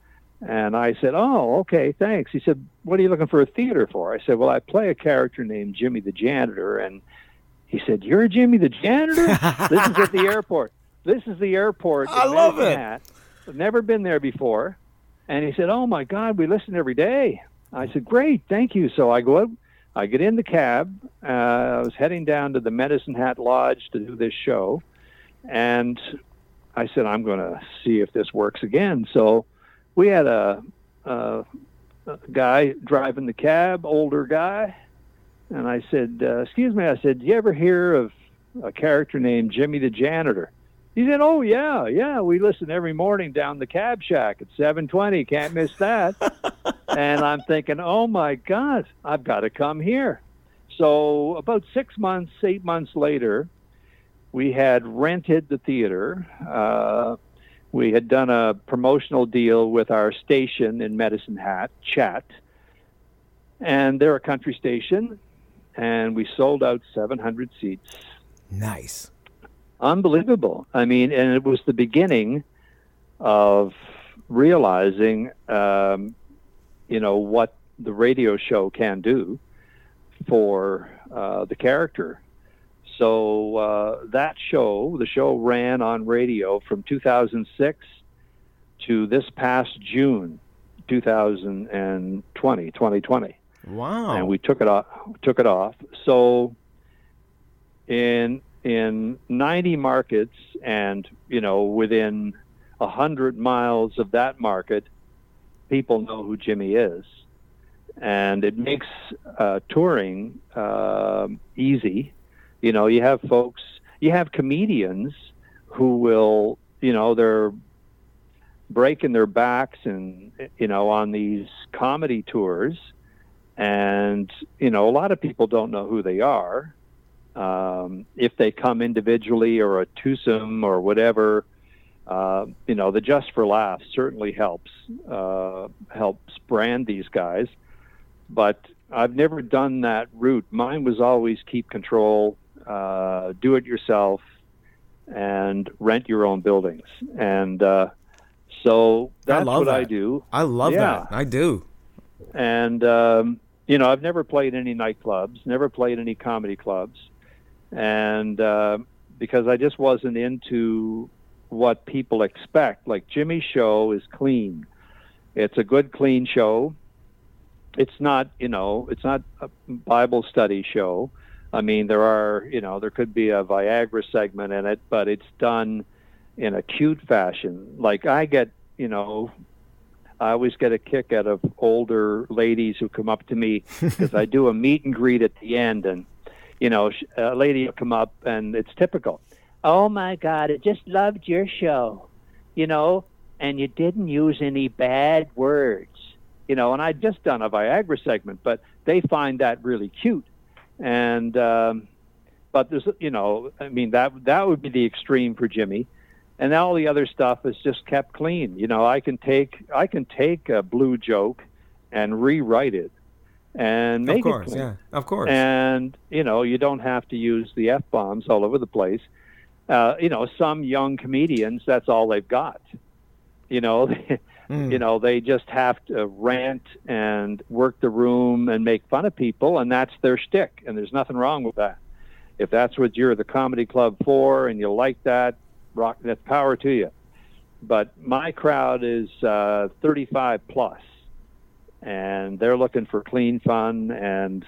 And I said, oh, okay, thanks. He said, what are you looking for a theater for? I said, well, I play a character named Jimmy the Janitor. And he said, you're Jimmy the Janitor? This is at the airport. This is the airport. I love it. I've never been there before. And he said, oh, my God, we listen every day. I said, great, thank you. So I go out, I get in the cab. Uh, I was heading down to the Medicine Hat Lodge to do this show. And I said, I'm going to see if this works again. So we had a, a, a guy driving the cab, older guy. And I said, uh, excuse me, I said, do you ever hear of a character named Jimmy the Janitor? He said, oh, yeah, yeah, we listen every morning down the cab shack at seven twenty. Can't miss that. And I'm thinking, oh, my God, I've got to come here. So about six months, eight months later, we had rented the theater. Uh, we had done a promotional deal with our station in Medicine Hat, Chat. And they're a country station. And we sold out seven hundred seats. Nice. Unbelievable. I mean, and it was the beginning of realizing, um, you know, what the radio show can do for uh, the character. So uh, that show, the show ran on radio from two thousand six to this past June, two thousand twenty, twenty twenty. Wow. And we took it off, took it off. So in in ninety markets, and, you know, within one hundred miles of that market, people know who Jimmy is. And it makes uh, touring uh, easy. You know, you have folks, you have comedians who will, you know, they're breaking their backs and, you know, on these comedy tours. And, you know, a lot of people don't know who they are. Um, if they come individually or a twosome or whatever, uh, you know, the Just for Laughs certainly helps, uh, helps brand these guys. But I've never done that route. Mine was always keep control, uh, do it yourself, and rent your own buildings. And uh, so that's I love what that. I do. I love Yeah. that. I do. And, um, you know, I've never played any nightclubs, never played any comedy clubs. And uh, because I just wasn't into what people expect. Like, Jimmy's show is clean. It's a good, clean show. It's not, you know, it's not a Bible study show. I mean, there are, you know, there could be a Viagra segment in it, but it's done in a cute fashion. Like, I get, you know, I always get a kick out of older ladies who come up to me because I do a meet and greet at the end, and, you know, a lady will come up, and it's typical. Oh, my God, I just loved your show, you know, and you didn't use any bad words. You know, and I'd just done a Viagra segment, but they find that really cute. And, um, but there's, you know, I mean, that that would be the extreme for Jimmy. And all the other stuff is just kept clean. You know, I can take, I can take a blue joke and rewrite it and make of course, it clean. Yeah, of course. And, you know, you don't have to use the F-bombs all over the place. Uh, you know, some young comedians, that's all they've got. You know, mm. you know, they just have to rant and work the room and make fun of people, and that's their shtick. And there's nothing wrong with that. If that's what you're the comedy club for and you like that, rock, that's power to you. But my crowd is uh, thirty-five plus, and they're looking for clean fun. And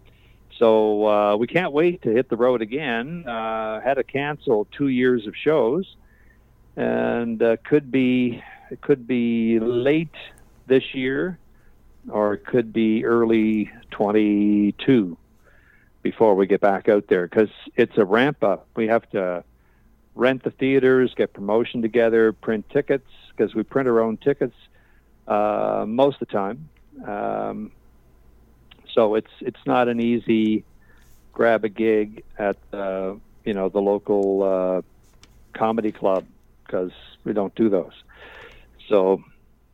so uh, we can't wait to hit the road again. Uh, had to cancel two years of shows, and uh, could be it could be late this year, or it could be early twenty-two before we get back out there, because it's a ramp up. We have to rent the theaters, get promotion together, print tickets, because we print our own tickets uh, most of the time. Um, so it's it's not an easy grab a gig at uh, you know the local uh, comedy club, because we don't do those. So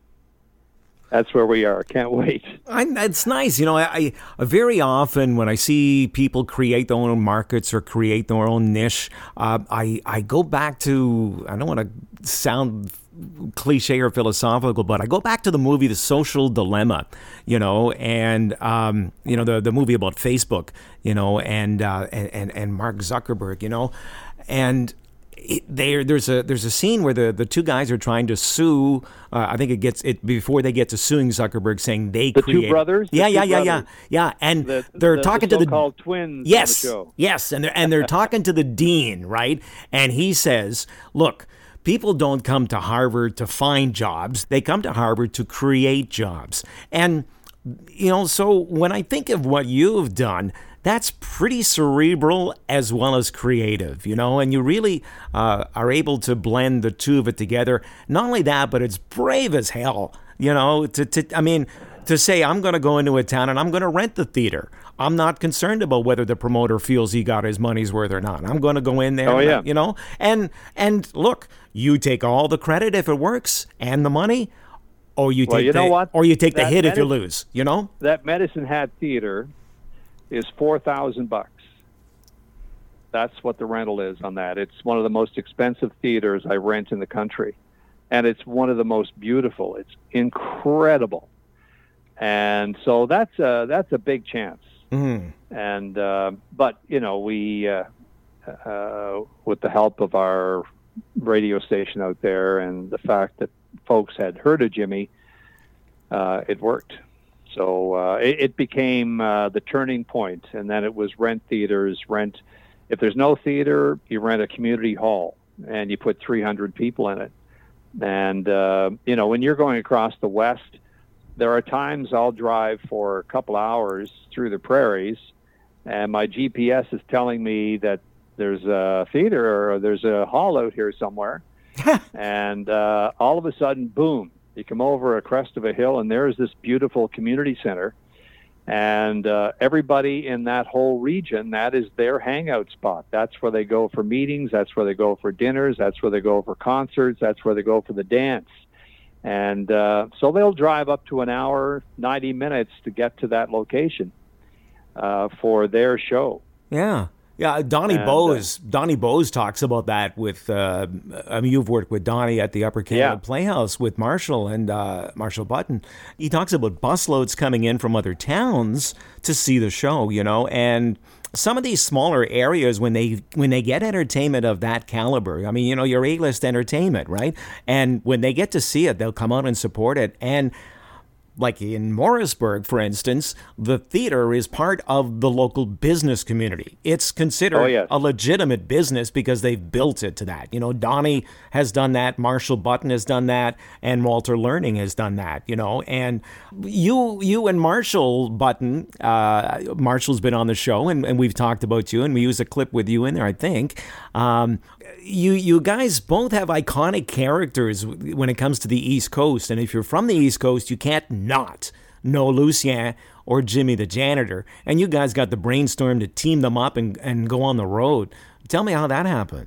that's where we are. Can't wait. I, it's nice. You know, I, I very often when I see people create their own markets or create their own niche, uh, I, I go back to, I don't want to sound cliche or philosophical, but I go back to the movie The Social Dilemma, you know, and um, you know the the movie about Facebook, you know, and uh, and and Mark Zuckerberg, you know, and it, there there's a there's a scene where the, the two guys are trying to sue. Uh, I think it gets it before they get to suing Zuckerberg, saying they the create two brothers. Yeah, the yeah, two yeah, brothers. yeah, yeah, and the, they're the, talking the to the so-called twins. Yes, on the show. yes, and they're and they're talking to the dean, right? And he says, "Look, people don't come to Harvard to find jobs; they come to Harvard to create jobs." And you know, so when I think of what you've done, that's pretty cerebral as well as creative, you know, and you really uh, are able to blend the two of it together. Not only that, but it's brave as hell, you know, to, to I mean, to say I'm going to go into a town and I'm going to rent the theater. I'm not concerned about whether the promoter feels he got his money's worth or not. I'm going to go in there, oh, yeah. you know, and and look, you take all the credit if it works and the money, or you take well, you the, know what? or you take the That hit if you medicine- lose, you know? That Medicine Hat Theater is four thousand bucks. That's what the rental is on that. It's one of the most expensive theaters I rent in the country, and it's one of the most beautiful. It's incredible, and so that's a that's a big chance. Mm. And uh, but you know we, uh, uh, with the help of our radio station out there, and the fact that folks had heard of Jimmy, uh, it worked. So uh, it, it became uh, the turning point, and then it was rent theaters, rent. If there's no theater, you rent a community hall, and you put three hundred people in it. And, uh, you know, when you're going across the West, there are times I'll drive for a couple hours through the prairies, and my G P S is telling me that there's a theater or there's a hall out here somewhere. And uh, all of a sudden, boom. You come over a crest of a hill, and there's this beautiful community center. And uh, everybody in that whole region, that is their hangout spot. That's where they go for meetings. That's where they go for dinners. That's where they go for concerts. That's where they go for the dance. And uh, so they'll drive up to an hour, ninety minutes to get to that location uh, for their show. Yeah. Yeah, Donnie And, Bose. Donnie Bose talks about that with. Uh, I mean, you've worked with Donnie at the Upper Canada Yeah. Playhouse with Marshall and uh, Marshall Button. He talks about busloads coming in from other towns to see the show. You know, and some of these smaller areas, when they when they get entertainment of that caliber, I mean, you know, your A-list entertainment, right? And when they get to see it, they'll come out and support it. And like in Morrisburg, for instance, the theater is part of the local business community. It's considered Oh, yes. a legitimate business because they've built it to that. You know, Donnie has done that, Marshall Button has done that, and Walter Learning has done that, you know. And you you and Marshall Button, uh, Marshall's been on the show, and, and we've talked about you, and we use a clip with you in there, I think. Um, you you guys both have iconic characters when it comes to the East Coast, and if you're from the East Coast, you can't not know Lucien or Jimmy the Janitor, and you guys got the brainstorm to team them up and, and go on the road. Tell me how that happened.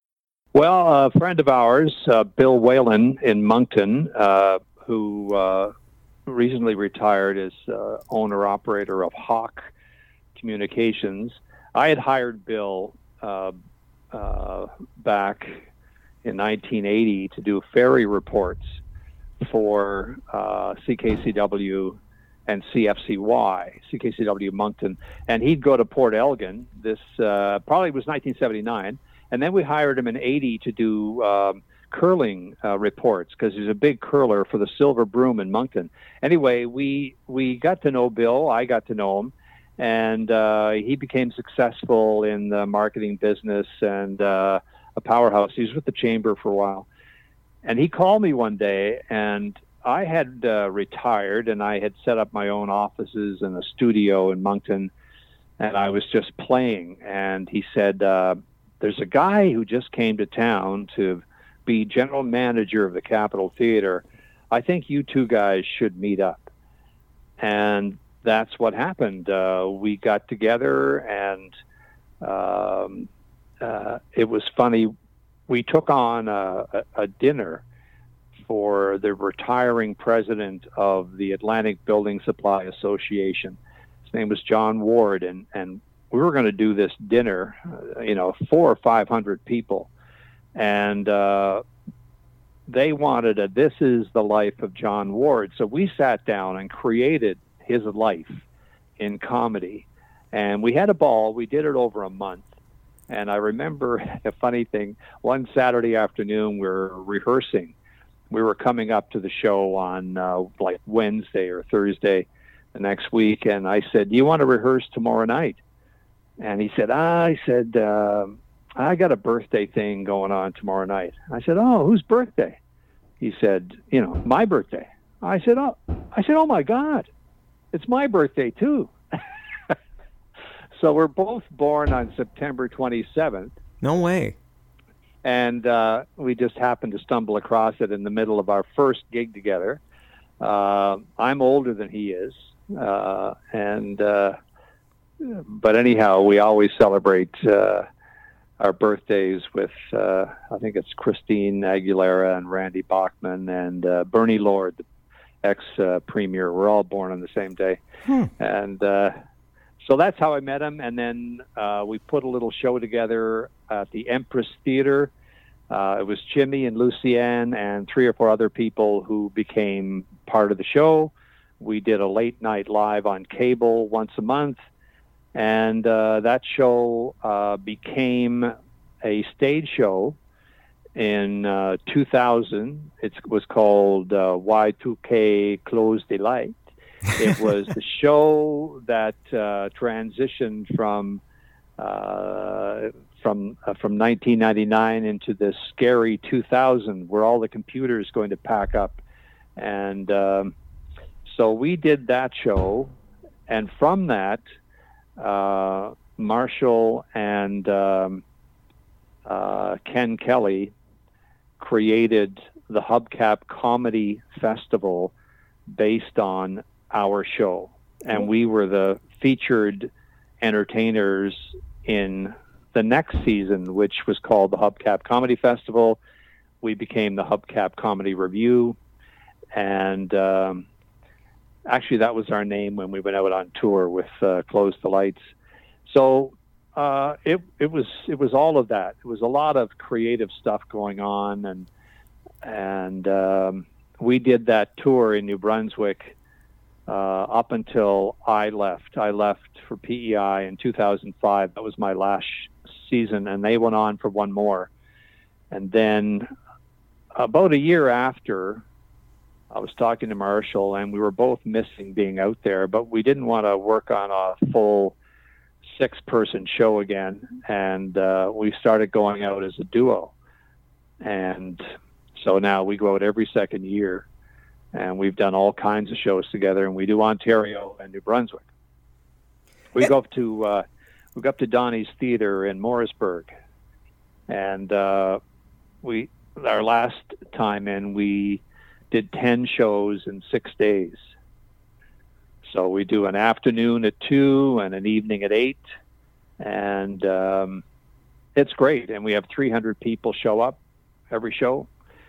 Well, a friend of ours, uh, Bill Whalen in Moncton, uh, who uh, recently retired as uh, owner-operator of Hawk Communications, I had hired Bill uh, uh, back in nineteen eighty to do ferry reports for uh, C K C W and C F C Y, C K C W Moncton, and he'd go to Port Elgin. This uh, probably was nineteen seventy-nine, and then we hired him in eighty to do um, curling uh, reports because he's a big curler for the Silver Broom in Moncton. Anyway, we we got to know Bill. I got to know him, and uh, he became successful in the marketing business and uh, a powerhouse. He was with the Chamber for a while. And he called me one day, and I had uh, retired, and I had set up my own offices and a studio in Moncton, and I was just playing. And he said, uh, there's a guy who just came to town to be general manager of the Capitol Theater. I think you two guys should meet up. And that's what happened. Uh, we got together, and um, uh, it was funny. We took on a, a, a dinner for the retiring president of the Atlantic Building Supply Association. His name was John Ward, and, and we were going to do this dinner, uh, you know, four or five hundred people. And uh, they wanted a This Is the Life of John Ward. So we sat down and created his life in comedy. And we had a ball. We did it over a month. And I remember a funny thing. One Saturday afternoon, we were rehearsing. We were coming up to the show on uh, like Wednesday or Thursday the next week. And I said, do you want to rehearse tomorrow night? And he said, ah, I said, uh, I got a birthday thing going on tomorrow night. I said, oh, whose birthday? He said, you know, my birthday. I said, oh, I said, oh my God, it's my birthday too. So we're both born on September twenty-seventh. No way. And uh, we just happened to stumble across it in the middle of our first gig together. Uh, I'm older than he is. Uh, and, uh, but anyhow, we always celebrate uh, our birthdays with, uh, I think it's Christine Aguilera and Randy Bachman and uh, Bernie Lord, the ex-premier. Uh, we're all born on the same day. Hmm. And uh, so that's how I met him. And then uh, we put a little show together at the Empress Theater. Uh, it was Jimmy and Lucienne and three or four other people who became part of the show. We did a late night live on cable once a month. And uh, that show uh, became a stage show in uh, two thousand. It was called uh, Y two K Close Delight. It was the show that uh, transitioned from uh, from uh, from nineteen ninety-nine into this scary two thousand, where all the computers going to pack up, and um, so we did that show, and from that, uh, Marshall and um, uh, Ken Kelly created the Hubcap Comedy Festival based on our show, and we were the featured entertainers in the next season, which was called the Hubcap Comedy Festival. We became the Hubcap Comedy Review, and um, actually that was our name when we went out on tour with uh, Close the Lights. So uh, it it was it was all of that. It was a lot of creative stuff going on, and and um, we did that tour in New Brunswick Uh, up until I left. I left for P E I in two thousand five. That was my last season, and they went on for one more. And then about a year after, I was talking to Marshall, and we were both missing being out there, but we didn't want to work on a full six-person show again, and uh, we started going out as a duo. And so now we go out every second year, and we've done all kinds of shows together, and we do Ontario and New Brunswick. We go up to uh, we go up to Donnie's Theatre in Morrisburg, and uh, we our last time in we did ten shows in six days. So we do an afternoon at two and an evening at eight, and um, it's great. And we have three hundred people show up every show.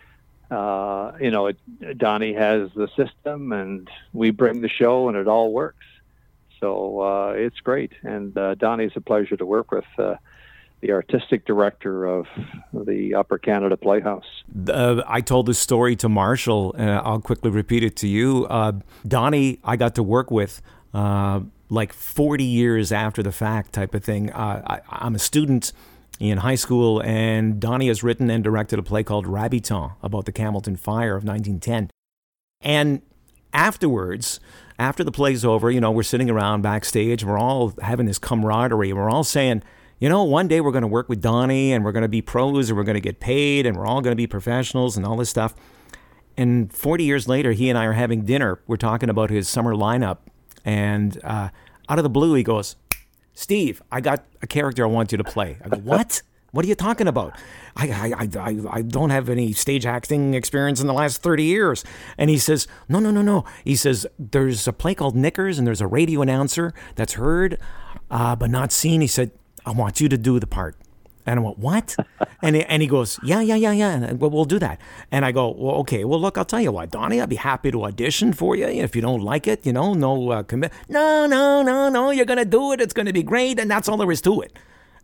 Uh, you know, it, Donnie has the system, and we bring the show, and it all works. So uh, it's great. And uh, Donnie's a pleasure to work with, uh, the artistic director of the Upper Canada Playhouse. Uh, I told this story to Marshall, and I'll quickly repeat it to you. Uh, Donnie, I got to work with uh, like forty years after the fact type of thing. Uh, I, I'm a student in high school, and Donnie has written and directed a play called Rabiton about the Camelton Fire of nineteen ten. And afterwards, after the play's over, you know, we're sitting around backstage, and we're all having this camaraderie. We're all saying, you know, one day we're going to work with Donnie, and we're going to be pros, and we're going to get paid, and we're all going to be professionals and all this stuff. And forty years later, he and I are having dinner. We're talking about his summer lineup, and uh, out of the blue, he goes, Steve, I got a character I want you to play. I go, what? What are you talking about? I, I, I, I don't have any stage acting experience in the last thirty years. And he says, no, no, no, no. He says, there's a play called Knickers, and there's a radio announcer that's heard uh, but not seen. He said, I want you to do the part. And I went, what? and, he, and he goes, yeah, yeah, yeah, yeah. And well, we'll do that. And I go, well, okay, well, look, I'll tell you what, Donnie, I'd be happy to audition for you. If you don't like it, you know, no uh, commit. No, no, no, no, you're going to do it. It's going to be great. And that's all there is to it.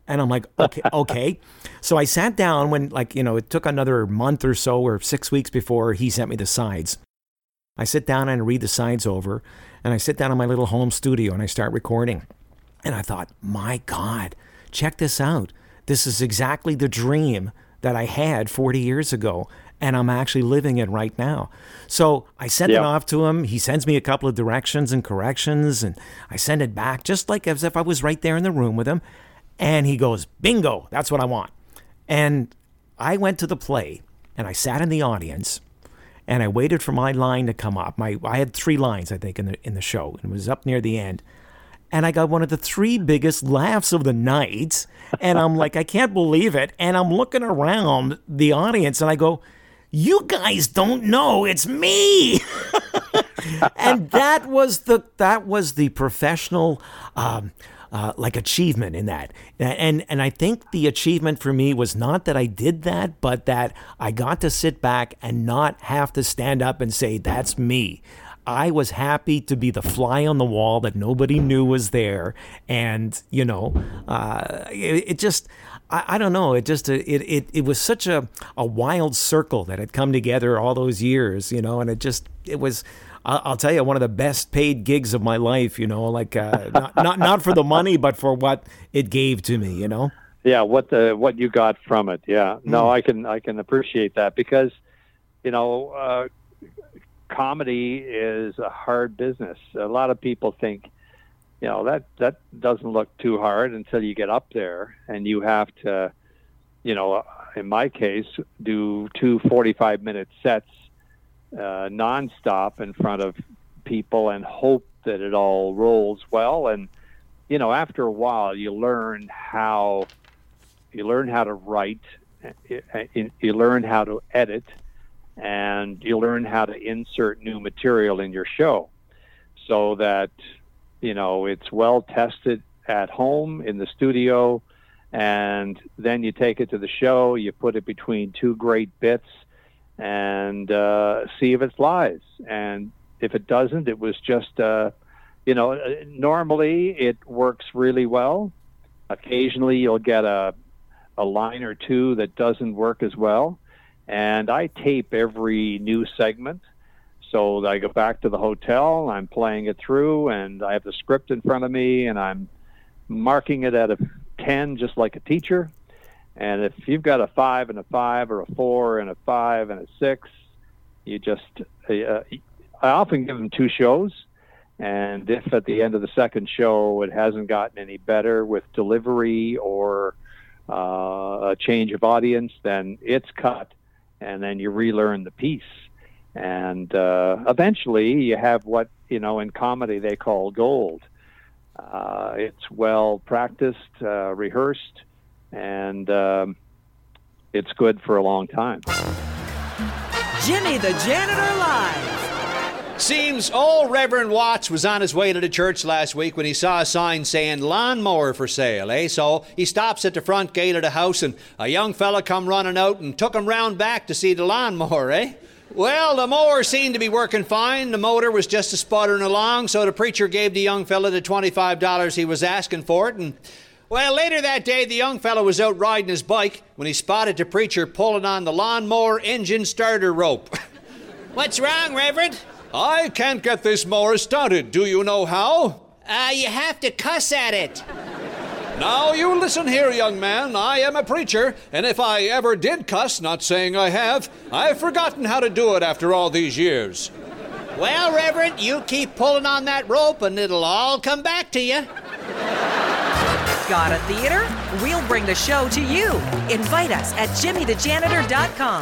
And I'm like, okay, okay. So I sat down when, like, you know, it took another month or so or six weeks before he sent me the sides. I sit down and read the sides over, and I sit down in my little home studio and I start recording. And I thought, my God, check this out. This is exactly the dream that I had forty years ago, and I'm actually living it right now. So I sent Yeah. it off to him. He sends me a couple of directions and corrections, and I send it back just like as if I was right there in the room with him. And he goes, bingo, that's what I want. And I went to the play, and I sat in the audience, and I waited for my line to come up. My I had three lines, I think, in the in the show, and it was up near the end. And I got one of the three biggest laughs of the night, and I'm like, I can't believe it. And I'm looking around the audience, and I go, you guys don't know it's me. And that was the that was the professional um, uh, like achievement in that. And and I think the achievement for me was not that I did that, but that I got to sit back and not have to stand up and say, that's me. I was happy to be the fly on the wall that nobody knew was there. And, you know, uh, it, it just, I, I don't know, it just, it, it, it was such a, a wild circle that had come together all those years, you know, and it just, it was, I'll, I'll tell you, one of the best paid gigs of my life, you know, like, uh, not, not, not for the money, but for what it gave to me, you know? Yeah, what the what you got from it. Yeah, no, Mm. I can I can appreciate that because, you know, uh, comedy is a hard business. A lot of people think, you know, that that doesn't look too hard until you get up there and you have to, you know, in my case, do two forty-five minute sets uh, nonstop in front of people and hope that it all rolls well. And, you know, after a while, you learn how you learn how to write, you learn how to edit, and you learn how to insert new material in your show so that, you know, it's well tested at home in the studio, and then you take it to the show, you put it between two great bits, and uh, see if it flies. And if it doesn't, it was just, uh, you know, normally it works really well. Occasionally you'll get a, a line or two that doesn't work as well. And I tape every new segment. So I go back to the hotel, I'm playing it through, and I have the script in front of me, and I'm marking it at a ten, just like a teacher. And if you've got a five and a five, or a four and a five and a six, you just, uh, I often give them two shows. And if at the end of the second show it hasn't gotten any better with delivery or uh, a change of audience, then it's cut, and then you relearn the piece. And uh, eventually you have what, you know, in comedy they call gold. Uh, it's well practiced, uh, rehearsed, and um, it's good for a long time. Jimmy the Janitor Live. Seems old Reverend Watts was on his way to the church last week when he saw a sign saying lawnmower for sale, eh? So he stops at the front gate of the house, and a young fella come running out and took him round back to see the lawnmower, eh? Well, the mower seemed to be working fine. The motor was just a sputtering along, so the preacher gave the young fella the twenty-five dollars he was asking for it. And, well, later that day, the young fella was out riding his bike when he spotted the preacher pulling on the lawnmower engine starter rope. What's wrong, Reverend? I can't get this mower started. Do you know how? Uh, you have to cuss at it. Now, you listen here, young man. I am a preacher, and if I ever did cuss, not saying I have, I've forgotten how to do it after all these years. Well, Reverend, you keep pulling on that rope, and it'll all come back to you. Got a theater? We'll bring the show to you. Invite us at jimmy the janitor dot com.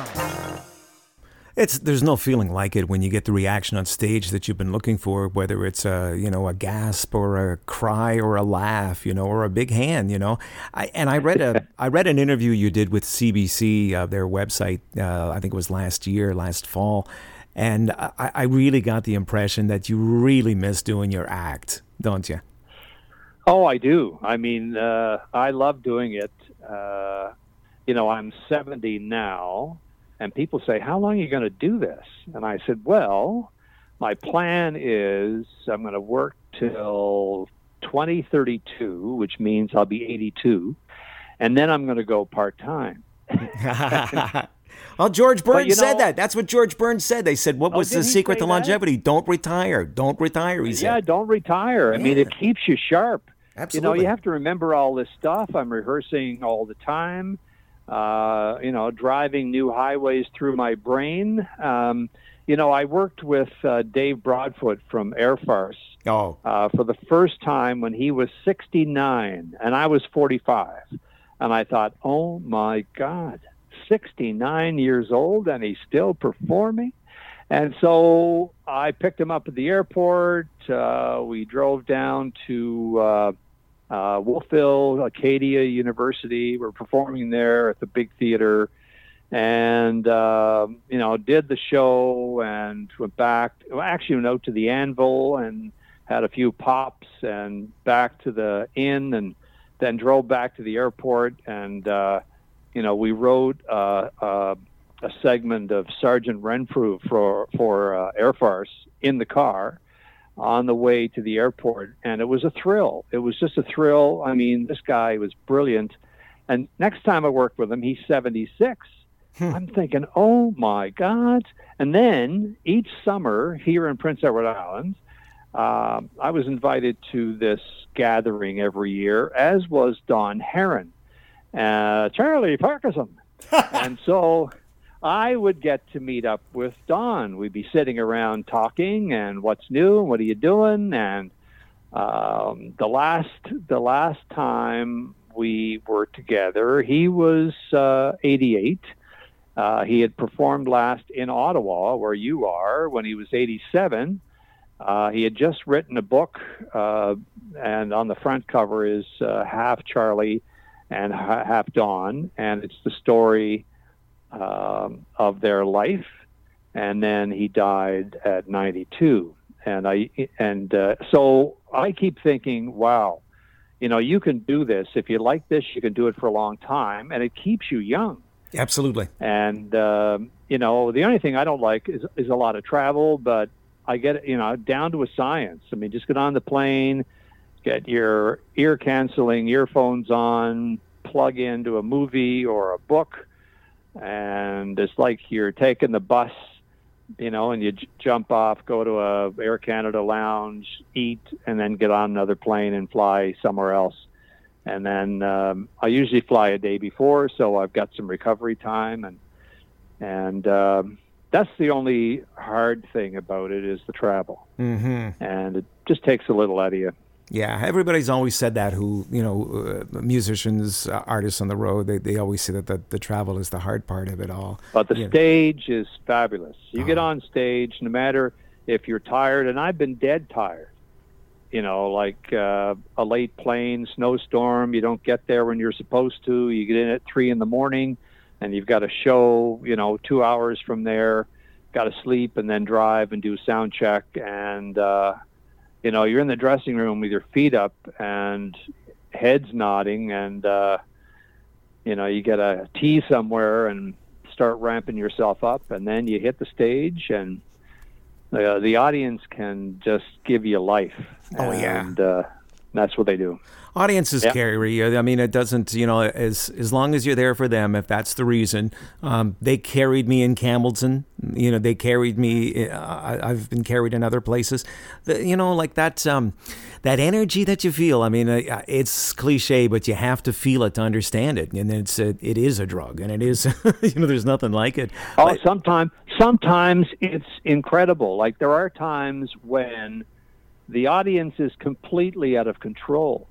It's there's no feeling like it when you get the reaction on stage that you've been looking for, whether it's a you know a gasp or a cry or a laugh, you know, or a big hand, you know. I, and I read a I read an interview you did with C B C, uh, their website. Uh, I think it was last year, last fall, and I, I really got the impression that you really miss doing your act, don't you? Oh, I do. I mean, uh, I love doing it. Uh, you know, I'm seventy now. And people say, how long are you going to do this? And I said, well, my plan is I'm going to work till twenty thirty-two, which means I'll be eighty-two. and then I'm going to go part-time. Well, George Burns you said know- that. That's what George Burns said. They said, what Oh, was did the he secret say to that? longevity? Don't retire. Don't retire, he Yeah, said. don't retire. I mean, Yeah. it keeps you sharp. You know, Absolutely. you have to remember all this stuff. I'm rehearsing all the time, uh, you know, driving new highways through my brain. Um, you know, I worked with uh, Dave Broadfoot from Air Farce Oh, uh, for the first time when he was sixty-nine and I was forty-five. And I thought, oh, my God, sixty-nine years old and he's still performing? And so I picked him up at the airport. Uh, we drove down to uh, uh, Wolfville, Acadia University. We're performing there at the big theater. And, uh, you know, did the show and went back, well, actually went out to the Anvil and had a few pops and back to the inn and then drove back to the airport. And, uh, you know, we wrote uh, uh, a segment of Sergeant Renfrew for, for uh, Air Farce in the car on the way to the airport. And it was a thrill. It was just a thrill. I mean, this guy was brilliant. And next time I worked with him, he's seventy-six. I'm thinking, oh, my God. And then each summer here in Prince Edward Island, um, I was invited to this gathering every year, as was Don Herron, uh, Charlie Parkinson. And so I would get to meet up with Don. We'd be sitting around talking and what's new and what are you doing? And um, the last the last time we were together, he was uh, eighty-eight. Uh, he had performed last in Ottawa, where you are, when he was eighty-seven. Uh, he had just written a book, uh, and on the front cover is uh, half Charlie and ha- half Don, and it's the story um, of their life. And then he died at ninety-two, and I and uh, so I keep thinking, wow, you know, you can do this if you like this. You can do it for a long time, and it keeps you young. absolutely. And, um, you know, the only thing I don't like is, is a lot of travel, but I get it, you know, down to a science. I mean, just get on the plane, get your ear canceling earphones on, plug into a movie or a book, and it's like you're taking the bus, you know, and you j- jump off, go to a Air Canada lounge, eat, and then get on another plane and fly somewhere else. And then um, I usually fly a day before, so I've got some recovery time, and and um, that's the only hard thing about it is the travel, Mm-hmm. and it just takes a little out of you. Yeah, everybody's always said that. Who you know, uh, musicians, uh, artists on the road, they they always say that the, the travel is the hard part of it all. But the Yeah. stage is fabulous. You get Oh. on stage, no matter if you're tired, and I've been dead tired. You know, like uh, a late plane, snowstorm, you don't get there when you're supposed to. You get in at three in the morning, and you've got a show, you know, two hours from there, got to sleep and then drive and do sound check. And, uh, you know, you're in the dressing room with your feet up and heads nodding, and, uh, you know, you get a tea somewhere and start ramping yourself up, and then you hit the stage, and uh, the audience can just give you life. Oh, yeah. And uh, that's what they do. Audiences Yep. carry. I mean, it doesn't, you know, as as long as you're there for them, if that's the reason. Um, they carried me in Campbellton. You know, they carried me. Uh, I, I've been carried in other places. The, you know, like that um, that energy that you feel. I mean, uh, it's cliche, but you have to feel it to understand it. And it's a, it is a drug, and it is. You know, there's nothing like it. Oh, But- sometimes, sometimes it's incredible. Like there are times when the audience is completely out of control,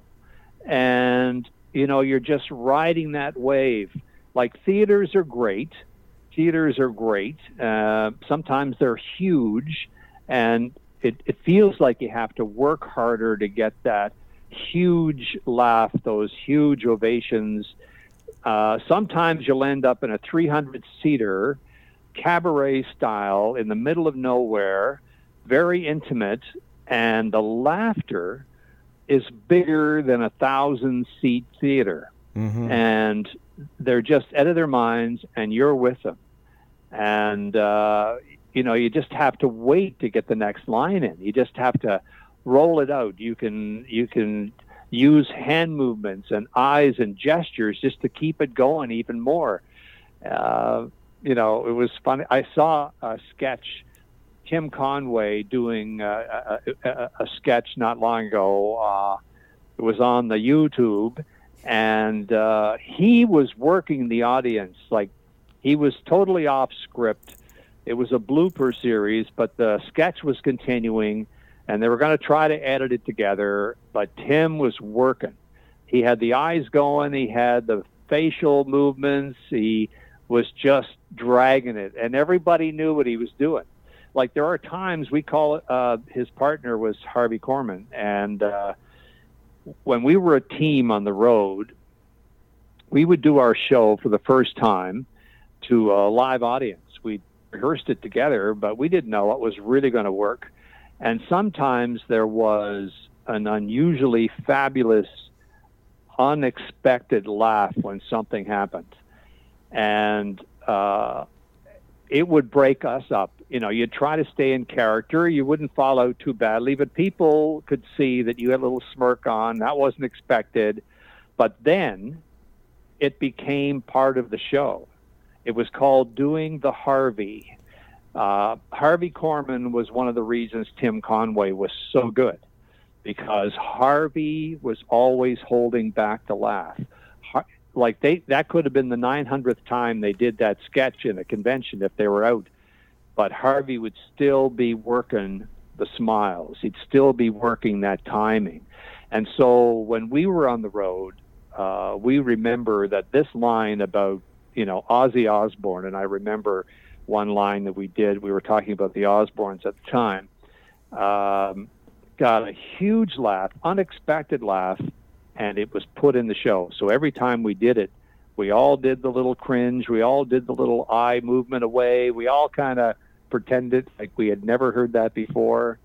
and you know you're just riding that wave. Like theaters are great, theaters are great. Uh, sometimes they're huge, and it, it feels like you have to work harder to get that huge laugh, those huge ovations. Uh, sometimes you'll end up in a three hundred seater cabaret style in the middle of nowhere, very intimate, and the laughter is bigger than a thousand seat theater. Mhm. And they're just out of their minds, and you're with them. And, uh, you know, you just have to wait to get the next line in. You just have to roll it out. You can, you can use hand movements and eyes and gestures just to keep it going even more. Uh, you know, it was funny. I saw a sketch, Tim Conway doing uh, a, a, a sketch not long ago. Uh, it was on the YouTube, and uh, he was working the audience. Like, he was totally off script. It was a blooper series, but the sketch was continuing, and they were going to try to edit it together, but Tim was working. He had the eyes going, he had the facial movements, he was just dragging it, and everybody knew what he was doing. Like, there are times, we call it, uh, his partner was Harvey Korman, and uh, when we were a team on the road, we would do our show for the first time to a live audience. We rehearsed it together, but we didn't know what was really going to work. And sometimes there was an unusually fabulous, unexpected laugh when something happened. And uh, it would break us up. You know, you'd try to stay in character. You wouldn't fall out too badly, but people could see that you had a little smirk on. That wasn't expected. But then it became part of the show. It was called Doing the Harvey. Uh, Harvey Korman was one of the reasons Tim Conway was so good, because Harvey was always holding back the laugh. Har- like they, that could have been the nine hundredth time they did that sketch in a convention if they were out, but Harvey would still be working the smiles. He'd still be working that timing. And so when we were on the road, uh, we remember that this line about, you know, Ozzy Osbourne, and I remember one line that we did, we were talking about the Osbournes at the time, um, got a huge laugh, unexpected laugh, and it was put in the show. So every time we did it, we all did the little cringe, we all did the little eye movement away, we all kind of pretended like we had never heard that before,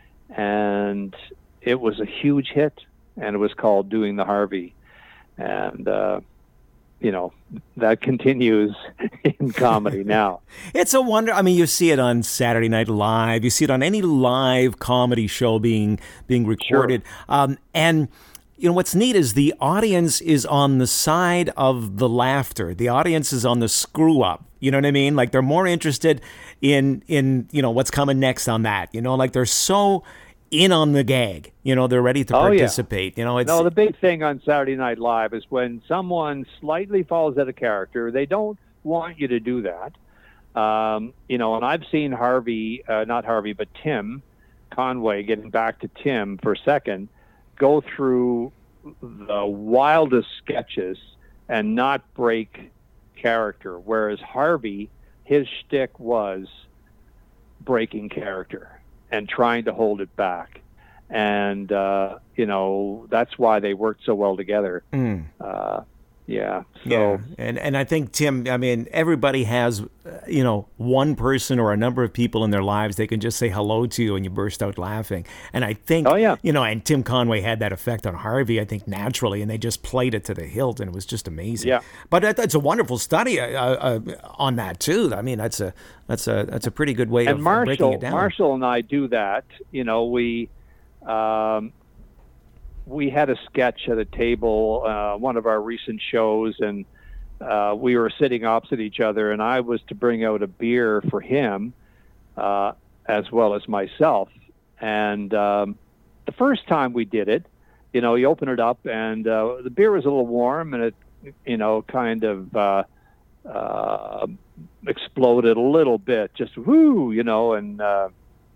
and it was a huge hit, and it was called Doing the Harvey. And, uh, you know, that continues in comedy now. It's a wonder. I mean, you see it on Saturday Night Live. You see it on any live comedy show being being recorded. Sure. Um, and, you know, what's neat is the audience is on the side of the laughter. The audience is on the screw up. You know what I mean? Like, they're more interested in, in you know, what's coming next on that. You know, like, they're so in on the gag, you know, they're ready to participate. Oh, yeah. You know, it's no, the big thing on Saturday Night Live is when someone slightly falls out of character, they don't want you to do that. Um, you know, and I've seen Harvey, uh, not Harvey, but Tim Conway, getting back to Tim for a second, go through the wildest sketches and not break character. Whereas Harvey, his shtick was breaking character and trying to hold it back. And, uh, you know, that's why they worked so well together. Mm. Uh, yeah. So, yeah. And, and I think, Tim, I mean, everybody has, uh, you know, one person or a number of people in their lives they can just say hello to you and you burst out laughing. And I think, oh, yeah. you know, and Tim Conway had that effect on Harvey, I think, naturally, and they just played it to the hilt, and it was just amazing. Yeah. But that's a wonderful study uh, uh, on that, too. I mean, that's a that's a, that's a pretty good way and of Marshall, breaking it down. Marshall and I do that. You know, we... Um, we had a sketch at a table, uh, one of our recent shows, and uh, we were sitting opposite each other, and I was to bring out a beer for him uh, as well as myself. And um, the first time we did it, you know, he opened it up, and uh, the beer was a little warm, and it, you know, kind of uh, uh, exploded a little bit, just whoo, you know, and uh,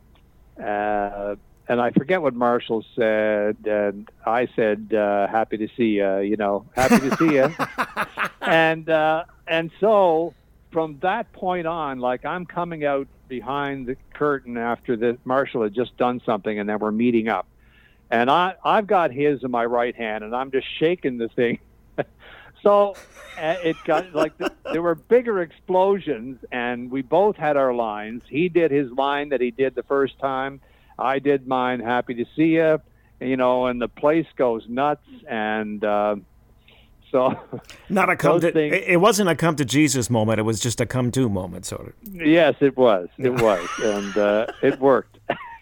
uh, And I forget what Marshall said, and I said, uh, happy to see you, you know, happy to see you. and uh, and so from that point on, like, I'm coming out behind the curtain after the Marshall had just done something, and then we're meeting up. And I, I've got his in my right hand, and I'm just shaking the thing. So uh, it got like the, there were bigger explosions, and we both had our lines. He did his line that he did the first time. I did mine, happy to see you, you know, and the place goes nuts. And uh, so not a come to, things, it wasn't a come to Jesus moment. It was just a come to moment, sort of. Yes, it was. It was. And uh, it worked.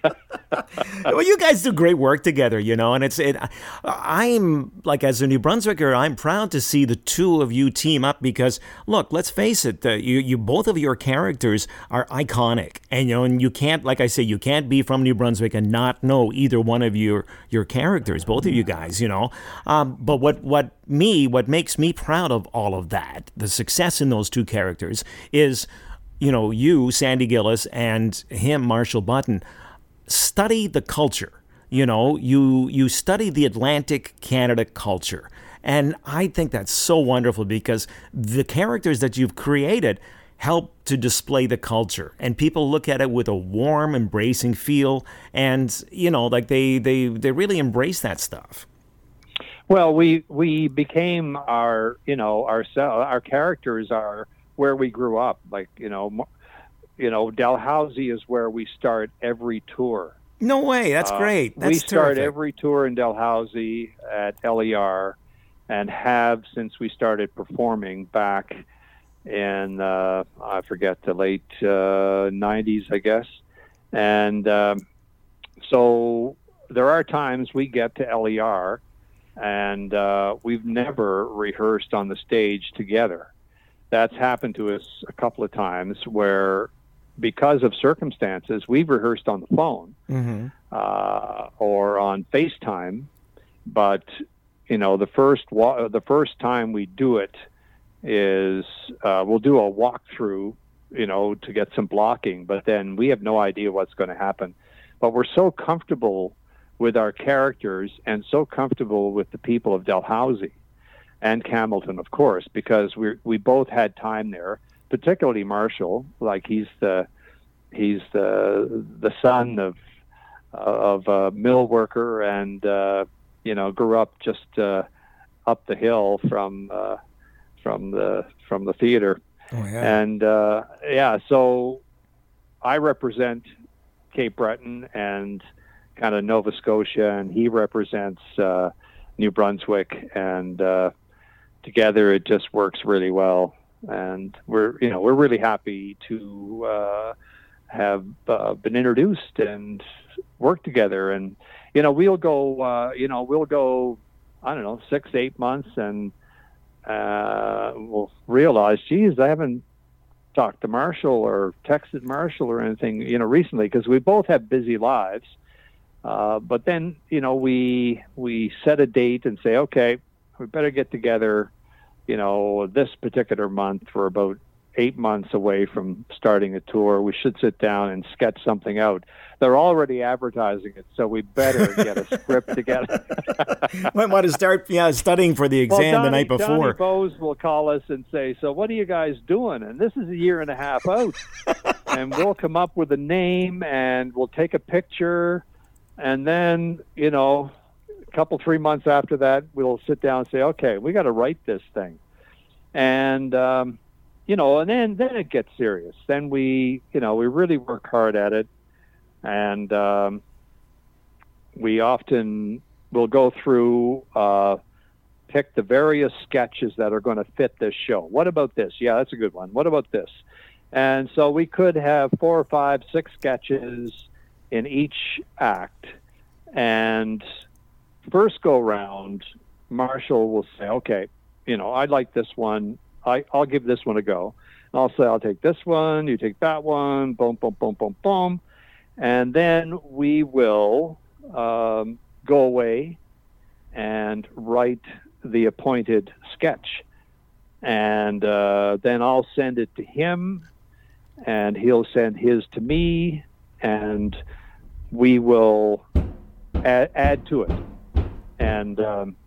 Well, you guys do great work together, you know, and it's it. I'm like, as a New Brunswicker, I'm proud to see the two of you team up because, look, let's face it, uh, you you both of your characters are iconic, and you know, and you can't, like I say, you can't be from New Brunswick and not know either one of your your characters, both of you guys, you know. Um, but what what me, what makes me proud of all of that, the success in those two characters, is, you know, you, Sandy Gillis, and him, Marshall Button, study the culture. You know, you you study the Atlantic Canada culture. And I think that's so wonderful because the characters that you've created help to display the culture. And people look at it with a warm, embracing feel. And, you know, like they, they, they really embrace that stuff. Well, we we became our, you know, our, our characters are where we grew up. Like, you know, You know, Dalhousie is where we start every tour. No way. That's uh, great. That's we start terrific. every tour in Dalhousie at L E R and have since we started performing back in, uh, I forget, the late uh, nineties, I guess. And um, so there are times we get to L E R and uh, we've never rehearsed on the stage together. That's happened to us a couple of times where, because of circumstances, we've rehearsed on the phone mm-hmm. uh, or on FaceTime. But you know, the first wa- the first time we do it is uh, we'll do a walkthrough, you know, to get some blocking. But then we have no idea what's going to happen. But we're so comfortable with our characters and so comfortable with the people of Dalhousie and Campbellton, of course, because we we both had time there. Particularly Marshall, like he's the he's the the son of of a mill worker, and uh, you know, grew up just uh, up the hill from uh, from the from the theater. Oh, yeah. And uh, yeah, so I represent Cape Breton and kind of Nova Scotia, and he represents uh, New Brunswick, and uh, together it just works really well. And we're, you know, we're really happy to uh, have uh, been introduced and work together. And, you know, we'll go, uh, you know, we'll go, I don't know, six, eight months, and uh, we'll realize, geez, I haven't talked to Marshall or texted Marshall or anything, you know, recently, because we both have busy lives. Uh, but then, you know, we we set a date and say, okay, we better get together. You know, this particular month, we're about eight months away from starting a tour. We should sit down and sketch something out. They're already advertising it, so we better get a script together. Might want to start, yeah, studying for the exam well, Donnie, the night before. Donnie Bose will call us and say, so what are you guys doing? And this is a year and a half out. And we'll come up with a name, and we'll take a picture, and then, you know, couple, three months after that, we'll sit down and say, okay, we got to write this thing. And, um, you know, and then, then it gets serious. Then we, you know, we really work hard at it. And um, we often will go through, uh, pick the various sketches that are going to fit this show. What about this? Yeah, that's a good one. What about this? And so we could have four or five, six sketches in each act. And first go round, Marshall will say, okay, you know, I like this one. I, I'll give this one a go. And I'll say, I'll take this one. You take that one. Boom, boom, boom, boom, boom. And then we will um, go away and write the appointed sketch. And uh, then I'll send it to him, and he'll send his to me, and we will add, add to it. And um,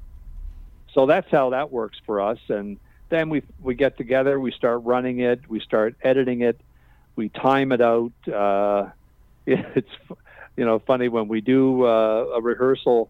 so that's how that works for us. And then we we get together, we start running it, we start editing it, we time it out. Uh, it's, you know, funny when we do uh, a rehearsal,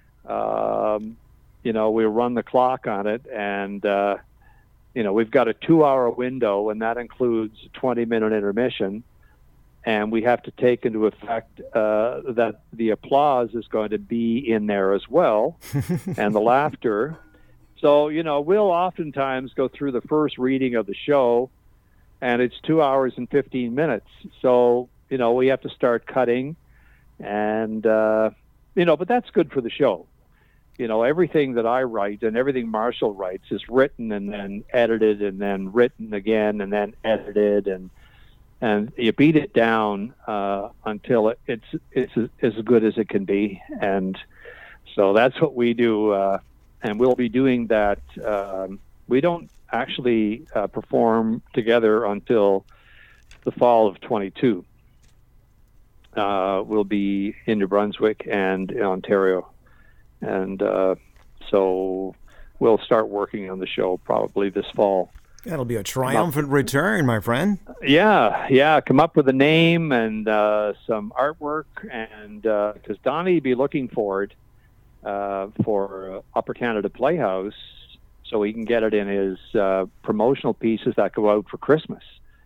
um, you know, we run the clock on it, and, uh, you know, we've got a two-hour window, and that includes a twenty-minute intermission. And we have to take into effect uh, that the applause is going to be in there as well, and the laughter. So, you know, we'll oftentimes go through the first reading of the show, and it's two hours and fifteen minutes. So, you know, we have to start cutting, And, uh, you know, but that's good for the show. You know, everything that I write and everything Marshall writes is written and then edited and then written again and then edited, and and you beat it down uh, until it, it's it's as good as it can be. And so that's what we do, uh, and we'll be doing that. Um, we don't actually uh, perform together until the fall of twenty-two. Uh, we'll be in New Brunswick and in Ontario. And uh, so we'll start working on the show probably this fall. That'll be a triumphant return, my friend. Yeah, yeah. Come up with a name and uh, some artwork, and because uh, Donnie be looking forward uh, for uh, Upper Canada Playhouse, so he can get it in his uh, promotional pieces that go out for Christmas,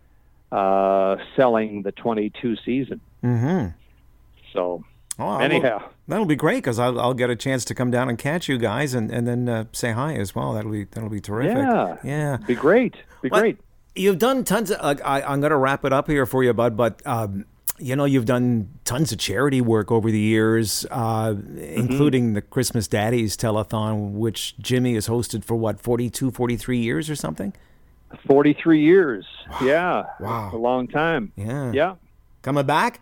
uh, selling the twenty-two season. Mm-hmm. So. Oh, anyhow, will, that'll be great because I'll, I'll get a chance to come down and catch you guys and and then uh, say hi as well. That'll be that'll be terrific. Yeah, yeah, be great. Be well, great. You've done tons of. Uh, I, I'm going to wrap it up here for you, bud. But um, you know, you've done tons of charity work over the years, uh, mm-hmm. including the Christmas Daddies Telethon, which Jimmy has hosted for what forty-two, forty-three years or something. forty-three years. Yeah. Wow. A long time. Yeah. Yeah. Coming back.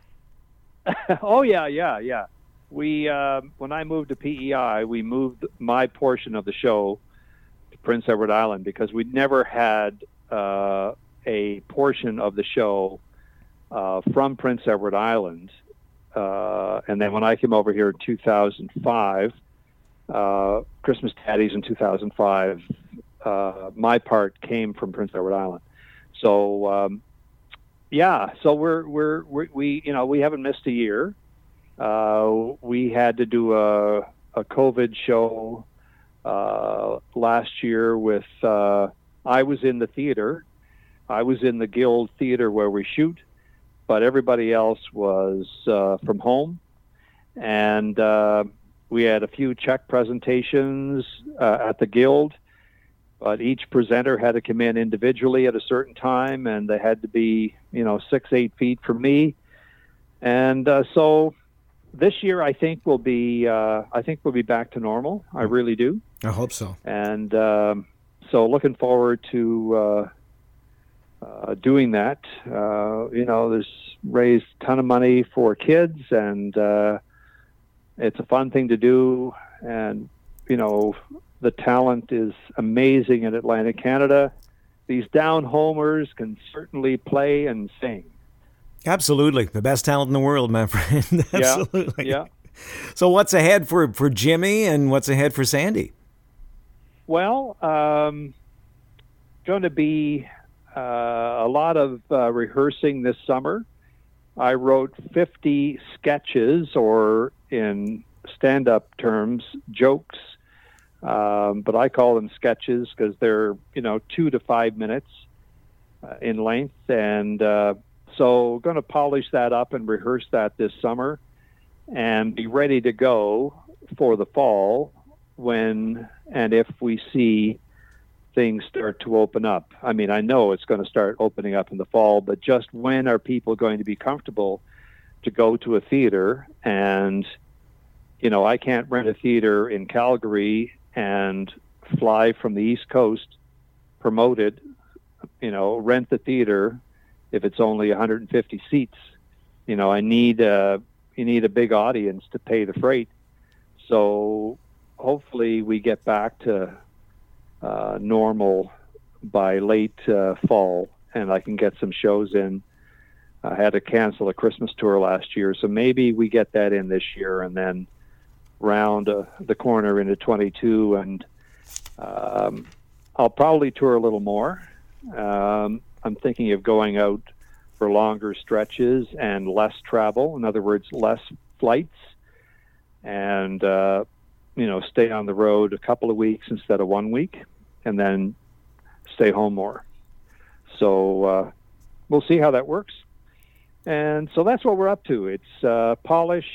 Oh yeah, yeah, yeah. We uh, when I moved to P E I, we moved my portion of the show to Prince Edward Island because we never had uh, a portion of the show uh, from Prince Edward Island. Uh, and then when I came over here in two thousand five, uh, Christmas Daddies in two thousand five, uh, my part came from Prince Edward Island. So. Um, Yeah, so we're, we're we're we you know we haven't missed a year. Uh, we had to do a a COVID show uh, last year with. Uh, I was in the theater, I was in the Guild Theater where we shoot, but everybody else was uh, from home, and uh, we had a few check presentations uh, at the Guild. But each presenter had to come in individually at a certain time, and they had to be, you know, six, eight feet from me. And uh, so this year, I think we'll be, uh, I think we'll be back to normal. I really do. I hope so. And um, so, looking forward to uh, uh, doing that. Uh, you know, there's raised a ton of money for kids, and uh, it's a fun thing to do. And you know. The talent is amazing in Atlantic Canada. These down homers can certainly play and sing. Absolutely. The best talent in the world, my friend. Absolutely. Yeah. So what's ahead for, for Jimmy and what's ahead for Sandy? Well, um, going to be uh, a lot of uh, rehearsing this summer. I wrote fifty sketches, or in stand-up terms, jokes. Um, but I call them sketches because they're, you know, two to five minutes uh, in length. And uh, so going to polish that up and rehearse that this summer and be ready to go for the fall when and if we see things start to open up. I mean, I know it's going to start opening up in the fall, but just when are people going to be comfortable to go to a theater? And, you know, I can't rent a theater in Calgary and fly from the East Coast, promote it, you know, rent the theater if it's only one hundred fifty seats. You know, I need a, you need a big audience to pay the freight. So hopefully we get back to uh, normal by late uh, fall, and I can get some shows in. I had to cancel a Christmas tour last year, so maybe we get that in this year, and then round uh, the corner into twenty-two, and um, I'll probably tour a little more. Um, I'm thinking of going out for longer stretches and less travel. In other words, less flights, and uh, you know, stay on the road a couple of weeks instead of one week, and then stay home more. So uh, we'll see how that works. And so that's what we're up to. It's uh, polish,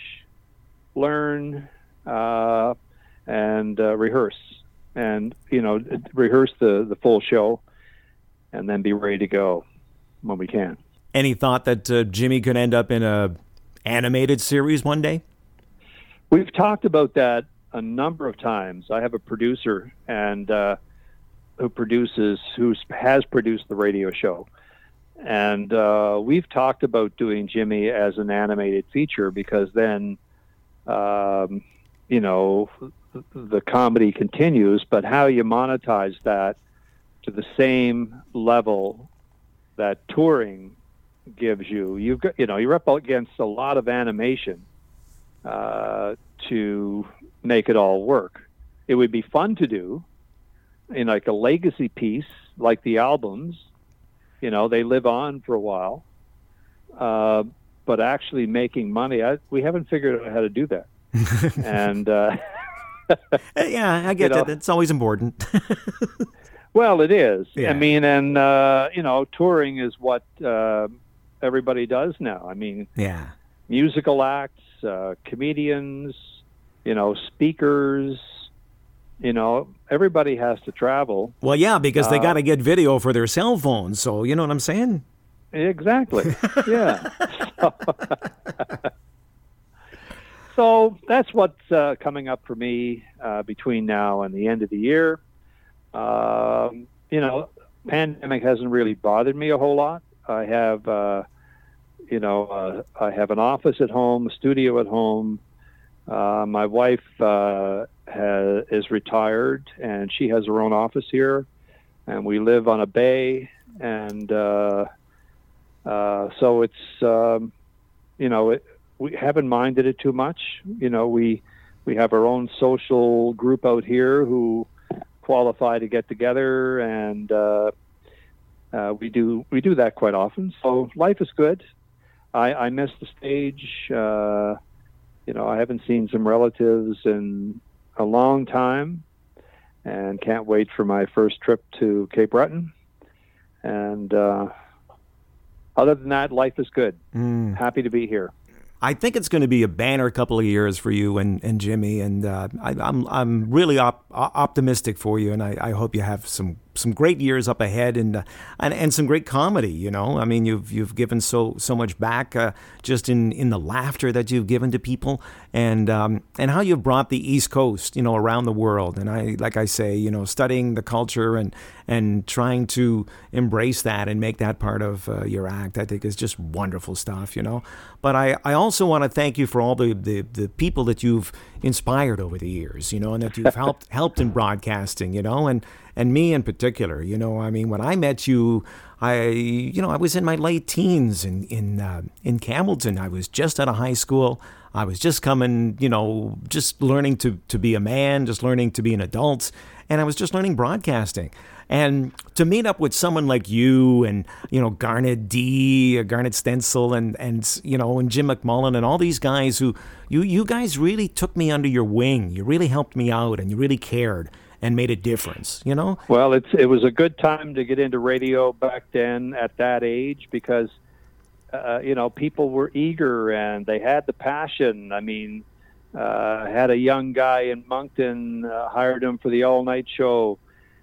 learn, Uh, and uh, rehearse, and you know, rehearse the, the full show, and then be ready to go when we can. Any thought that uh, Jimmy could end up in a animated series one day? We've talked about that a number of times. I have a producer and uh, who produces, who has produced the radio show. And uh, we've talked about doing Jimmy as an animated feature because then, um, you know, the comedy continues, but how you monetize that to the same level that touring gives you, you've got, you know, you're up against a lot of animation uh, to make it all work. It would be fun to do in like a legacy piece, like the albums. You know, they live on for a while. Uh, but actually making money, I, we haven't figured out how to do that. and uh, yeah, I get you know, that. It's always important. Well, it is. Yeah. I mean, and uh, you know, touring is what uh, everybody does now. I mean, yeah, musical acts, uh, comedians, you know, speakers. You know, everybody has to travel. Well, yeah, because they Uh, got to get video for their cell phones. So, you know what I'm saying? Exactly. Yeah. So, so that's what's uh, coming up for me uh, between now and the end of the year. Um, you know, pandemic hasn't really bothered me a whole lot. I have, uh, you know, uh, I have an office at home, a studio at home. Uh, my wife uh, has, is retired, and she has her own office here, and we live on a bay, and uh, uh, so it's, um, you know, it, we haven't minded it too much. You know, we we have our own social group out here who qualify to get together, and uh, uh, we do we do that quite often. So life is good. I, I miss the stage. Uh, You know, I haven't seen some relatives in a long time and can't wait for my first trip to Cape Breton. And uh, other than that, life is good. Mm. Happy to be here. I think it's going to be a banner couple of years for you and, and Jimmy, and uh, I, I'm I'm really op- optimistic for you, and I, I hope you have some, some great years up ahead, and, uh, and and some great comedy. You know, I mean, you've you've given so so much back, uh, just in, in the laughter that you've given to people, and um, and how you've brought the East Coast, you know, around the world. And I like I say, you know, studying the culture and and trying to embrace that and make that part of uh, your act, I think is just wonderful stuff. You know, but I I also also want to thank you for all the, the, the people that you've inspired over the years, you know, and that you've helped helped in broadcasting, you know, and, and me in particular. You know, I mean, when I met you, I, you know, I was in my late teens in in uh, in Campbellton. I was just out of high school. I was just coming, you know, just learning to, to be a man, just learning to be an adult, and I was just learning broadcasting. And to meet up with someone like you and, you know, Garnet D, Garnet Stencil, and, and you know, and Jim McMullen and all these guys who, you, you guys really took me under your wing. You really helped me out, and you really cared and made a difference, you know? Well, it's it was a good time to get into radio back then at that age because, uh, you know, people were eager and they had the passion. I mean, uh, I had a young guy in Moncton, uh, hired him for the all-night show.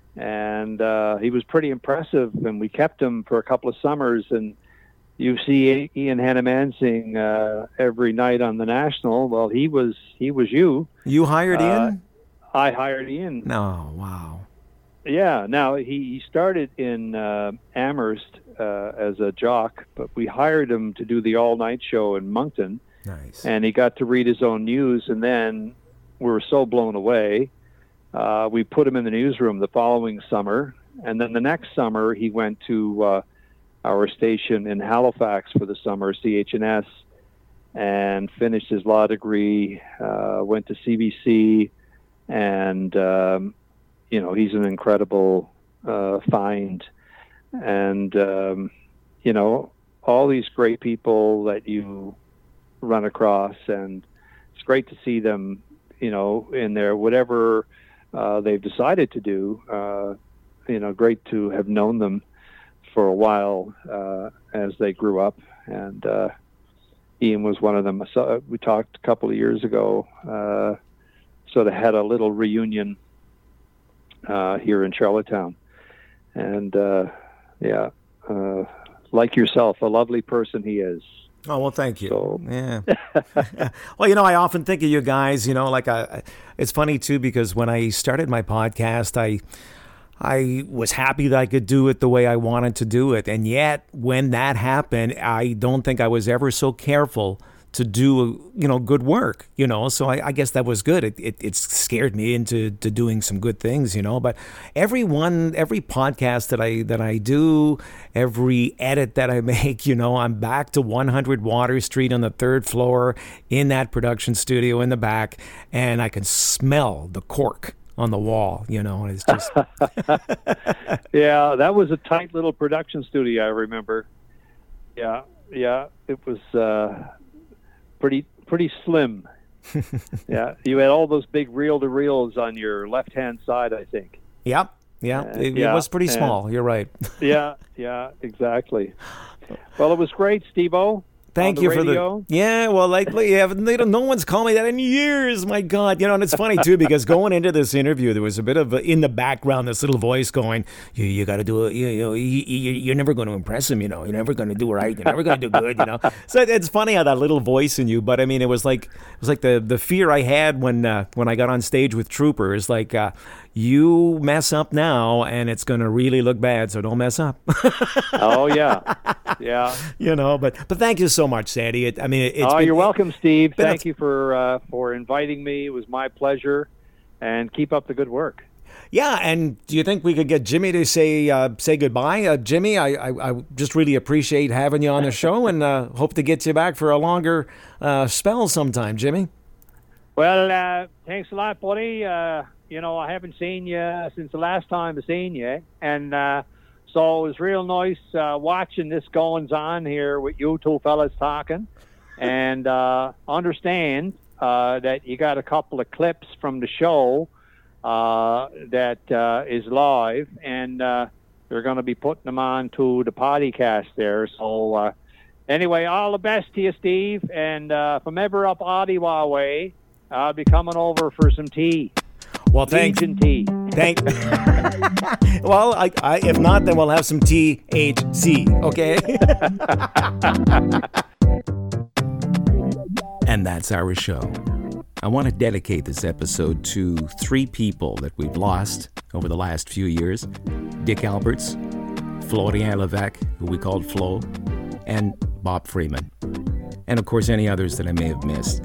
And uh, he was pretty impressive, and we kept him for a couple of summers. And you see Ian Hannah-Mansing uh, every night on the National. Well, he was he was you. You hired uh, Ian? I hired Ian. No, wow. Yeah. Now he, he started in uh, Amherst uh, as a jock, but we hired him to do the all-night show in Moncton. Nice. And he got to read his own news, and then we were so blown away. Uh, we put him in the newsroom the following summer, and then the next summer he went to uh, our station in Halifax for the summer, C H N S, and finished his law degree, uh, went to C B C, and, um, you know, he's an incredible uh, find. And, um, you know, all these great people that you run across, and it's great to see them, you know, in their whatever Uh, they've decided to do. Uh, you know, great to have known them for a while uh, as they grew up. And uh, Ian was one of them. So we talked a couple of years ago, uh, sort of had a little reunion uh, here in Charlottetown. And uh, yeah, uh, like yourself, a lovely person he is. Oh, well, thank you. So. Yeah. Well, you know, I often think of you guys, you know, like I, it's funny too, because when I started my podcast, I, I was happy that I could do it the way I wanted to do it. And yet when that happened, I don't think I was ever so careful to do, you know, good work, you know, so I, I guess that was good. It, it it scared me into to doing some good things, you know, but every one, every podcast that I, that I do, every edit that I make, you know, I'm back to one hundred Water Street on the third floor in that production studio in the back, and I can smell the cork on the wall, you know, and it's just. Yeah, that was a tight little production studio, I remember. Yeah, yeah, it was, uh, pretty pretty slim. Yeah, you had all those big reel-to-reels on your left-hand side, I think. Yep, yeah, Uh, it, yeah, it was pretty and- small. You're right. Yeah, yeah, exactly. Well, it was great, Steve-O. Thank on you the for radio. the yeah. Well, like yeah, they don't, no one's called me that in years. My God, you know, and it's funny too because going into this interview, there was a bit of a, in the background this little voice going, "You you got to do it. You, you know, you, you, you're never going to impress him. You know, you're never going to do right. You're never going to do good. You know." So it, it's funny how that little voice in you. But I mean, it was like it was like the the fear I had when uh, when I got on stage with Trooper is like. Uh, You mess up now, and it's going to really look bad. So don't mess up. Oh yeah, yeah. You know, but but thank you so much, Sandy. It, I mean, it, it's Oh, been, you're welcome, Steve. been a- Thank you for uh, for inviting me. It was my pleasure, and keep up the good work. Yeah, and do you think we could get Jimmy to say uh, say goodbye? Uh, Jimmy, I, I, I just really appreciate having you on the show, and uh, hope to get you back for a longer uh, spell sometime, Jimmy. Well, uh, thanks a lot, buddy. Uh, you know, I haven't seen you since the last time I seen you, and uh, so it was real nice uh, watching this goings on here with you two fellas talking, and uh, understand uh, that you got a couple of clips from the show uh, that uh, is live, and uh, they're going to be putting them on to the podcast there. So uh, anyway, all the best to you, Steve, and uh, from ever up Ottawa way, I'll be coming over for some tea. Well, thanks. Legion tea. Thank. Well, I, I, if not, then we'll have some T H C. Okay. And that's our show. I want to dedicate this episode to three people that we've lost over the last few years: Dick Alberts, Florian Levesque, who we called Flo, and Bob Freeman, and of course any others that I may have missed.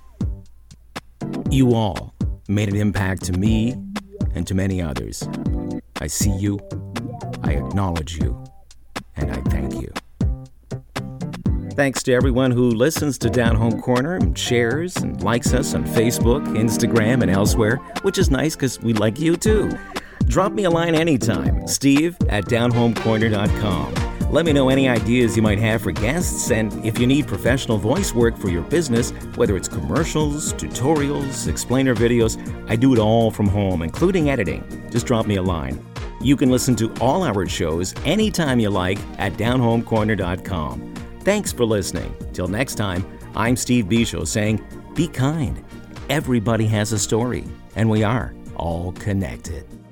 You all made an impact to me and to many others. I see you, I acknowledge you, and I thank you. Thanks to everyone who listens to Down Home Corner and shares and likes us on Facebook, Instagram, and elsewhere, which is nice because we like you too. Drop me a line anytime, Steve at down home corner dot com. Let me know any ideas you might have for guests, and if you need professional voice work for your business, whether it's commercials, tutorials, explainer videos, I do it all from home, including editing. Just drop me a line. You can listen to all our shows anytime you like at down home corner dot com. Thanks for listening. Till next time, I'm Steve Bisho saying, be kind. Everybody has a story, and we are all connected.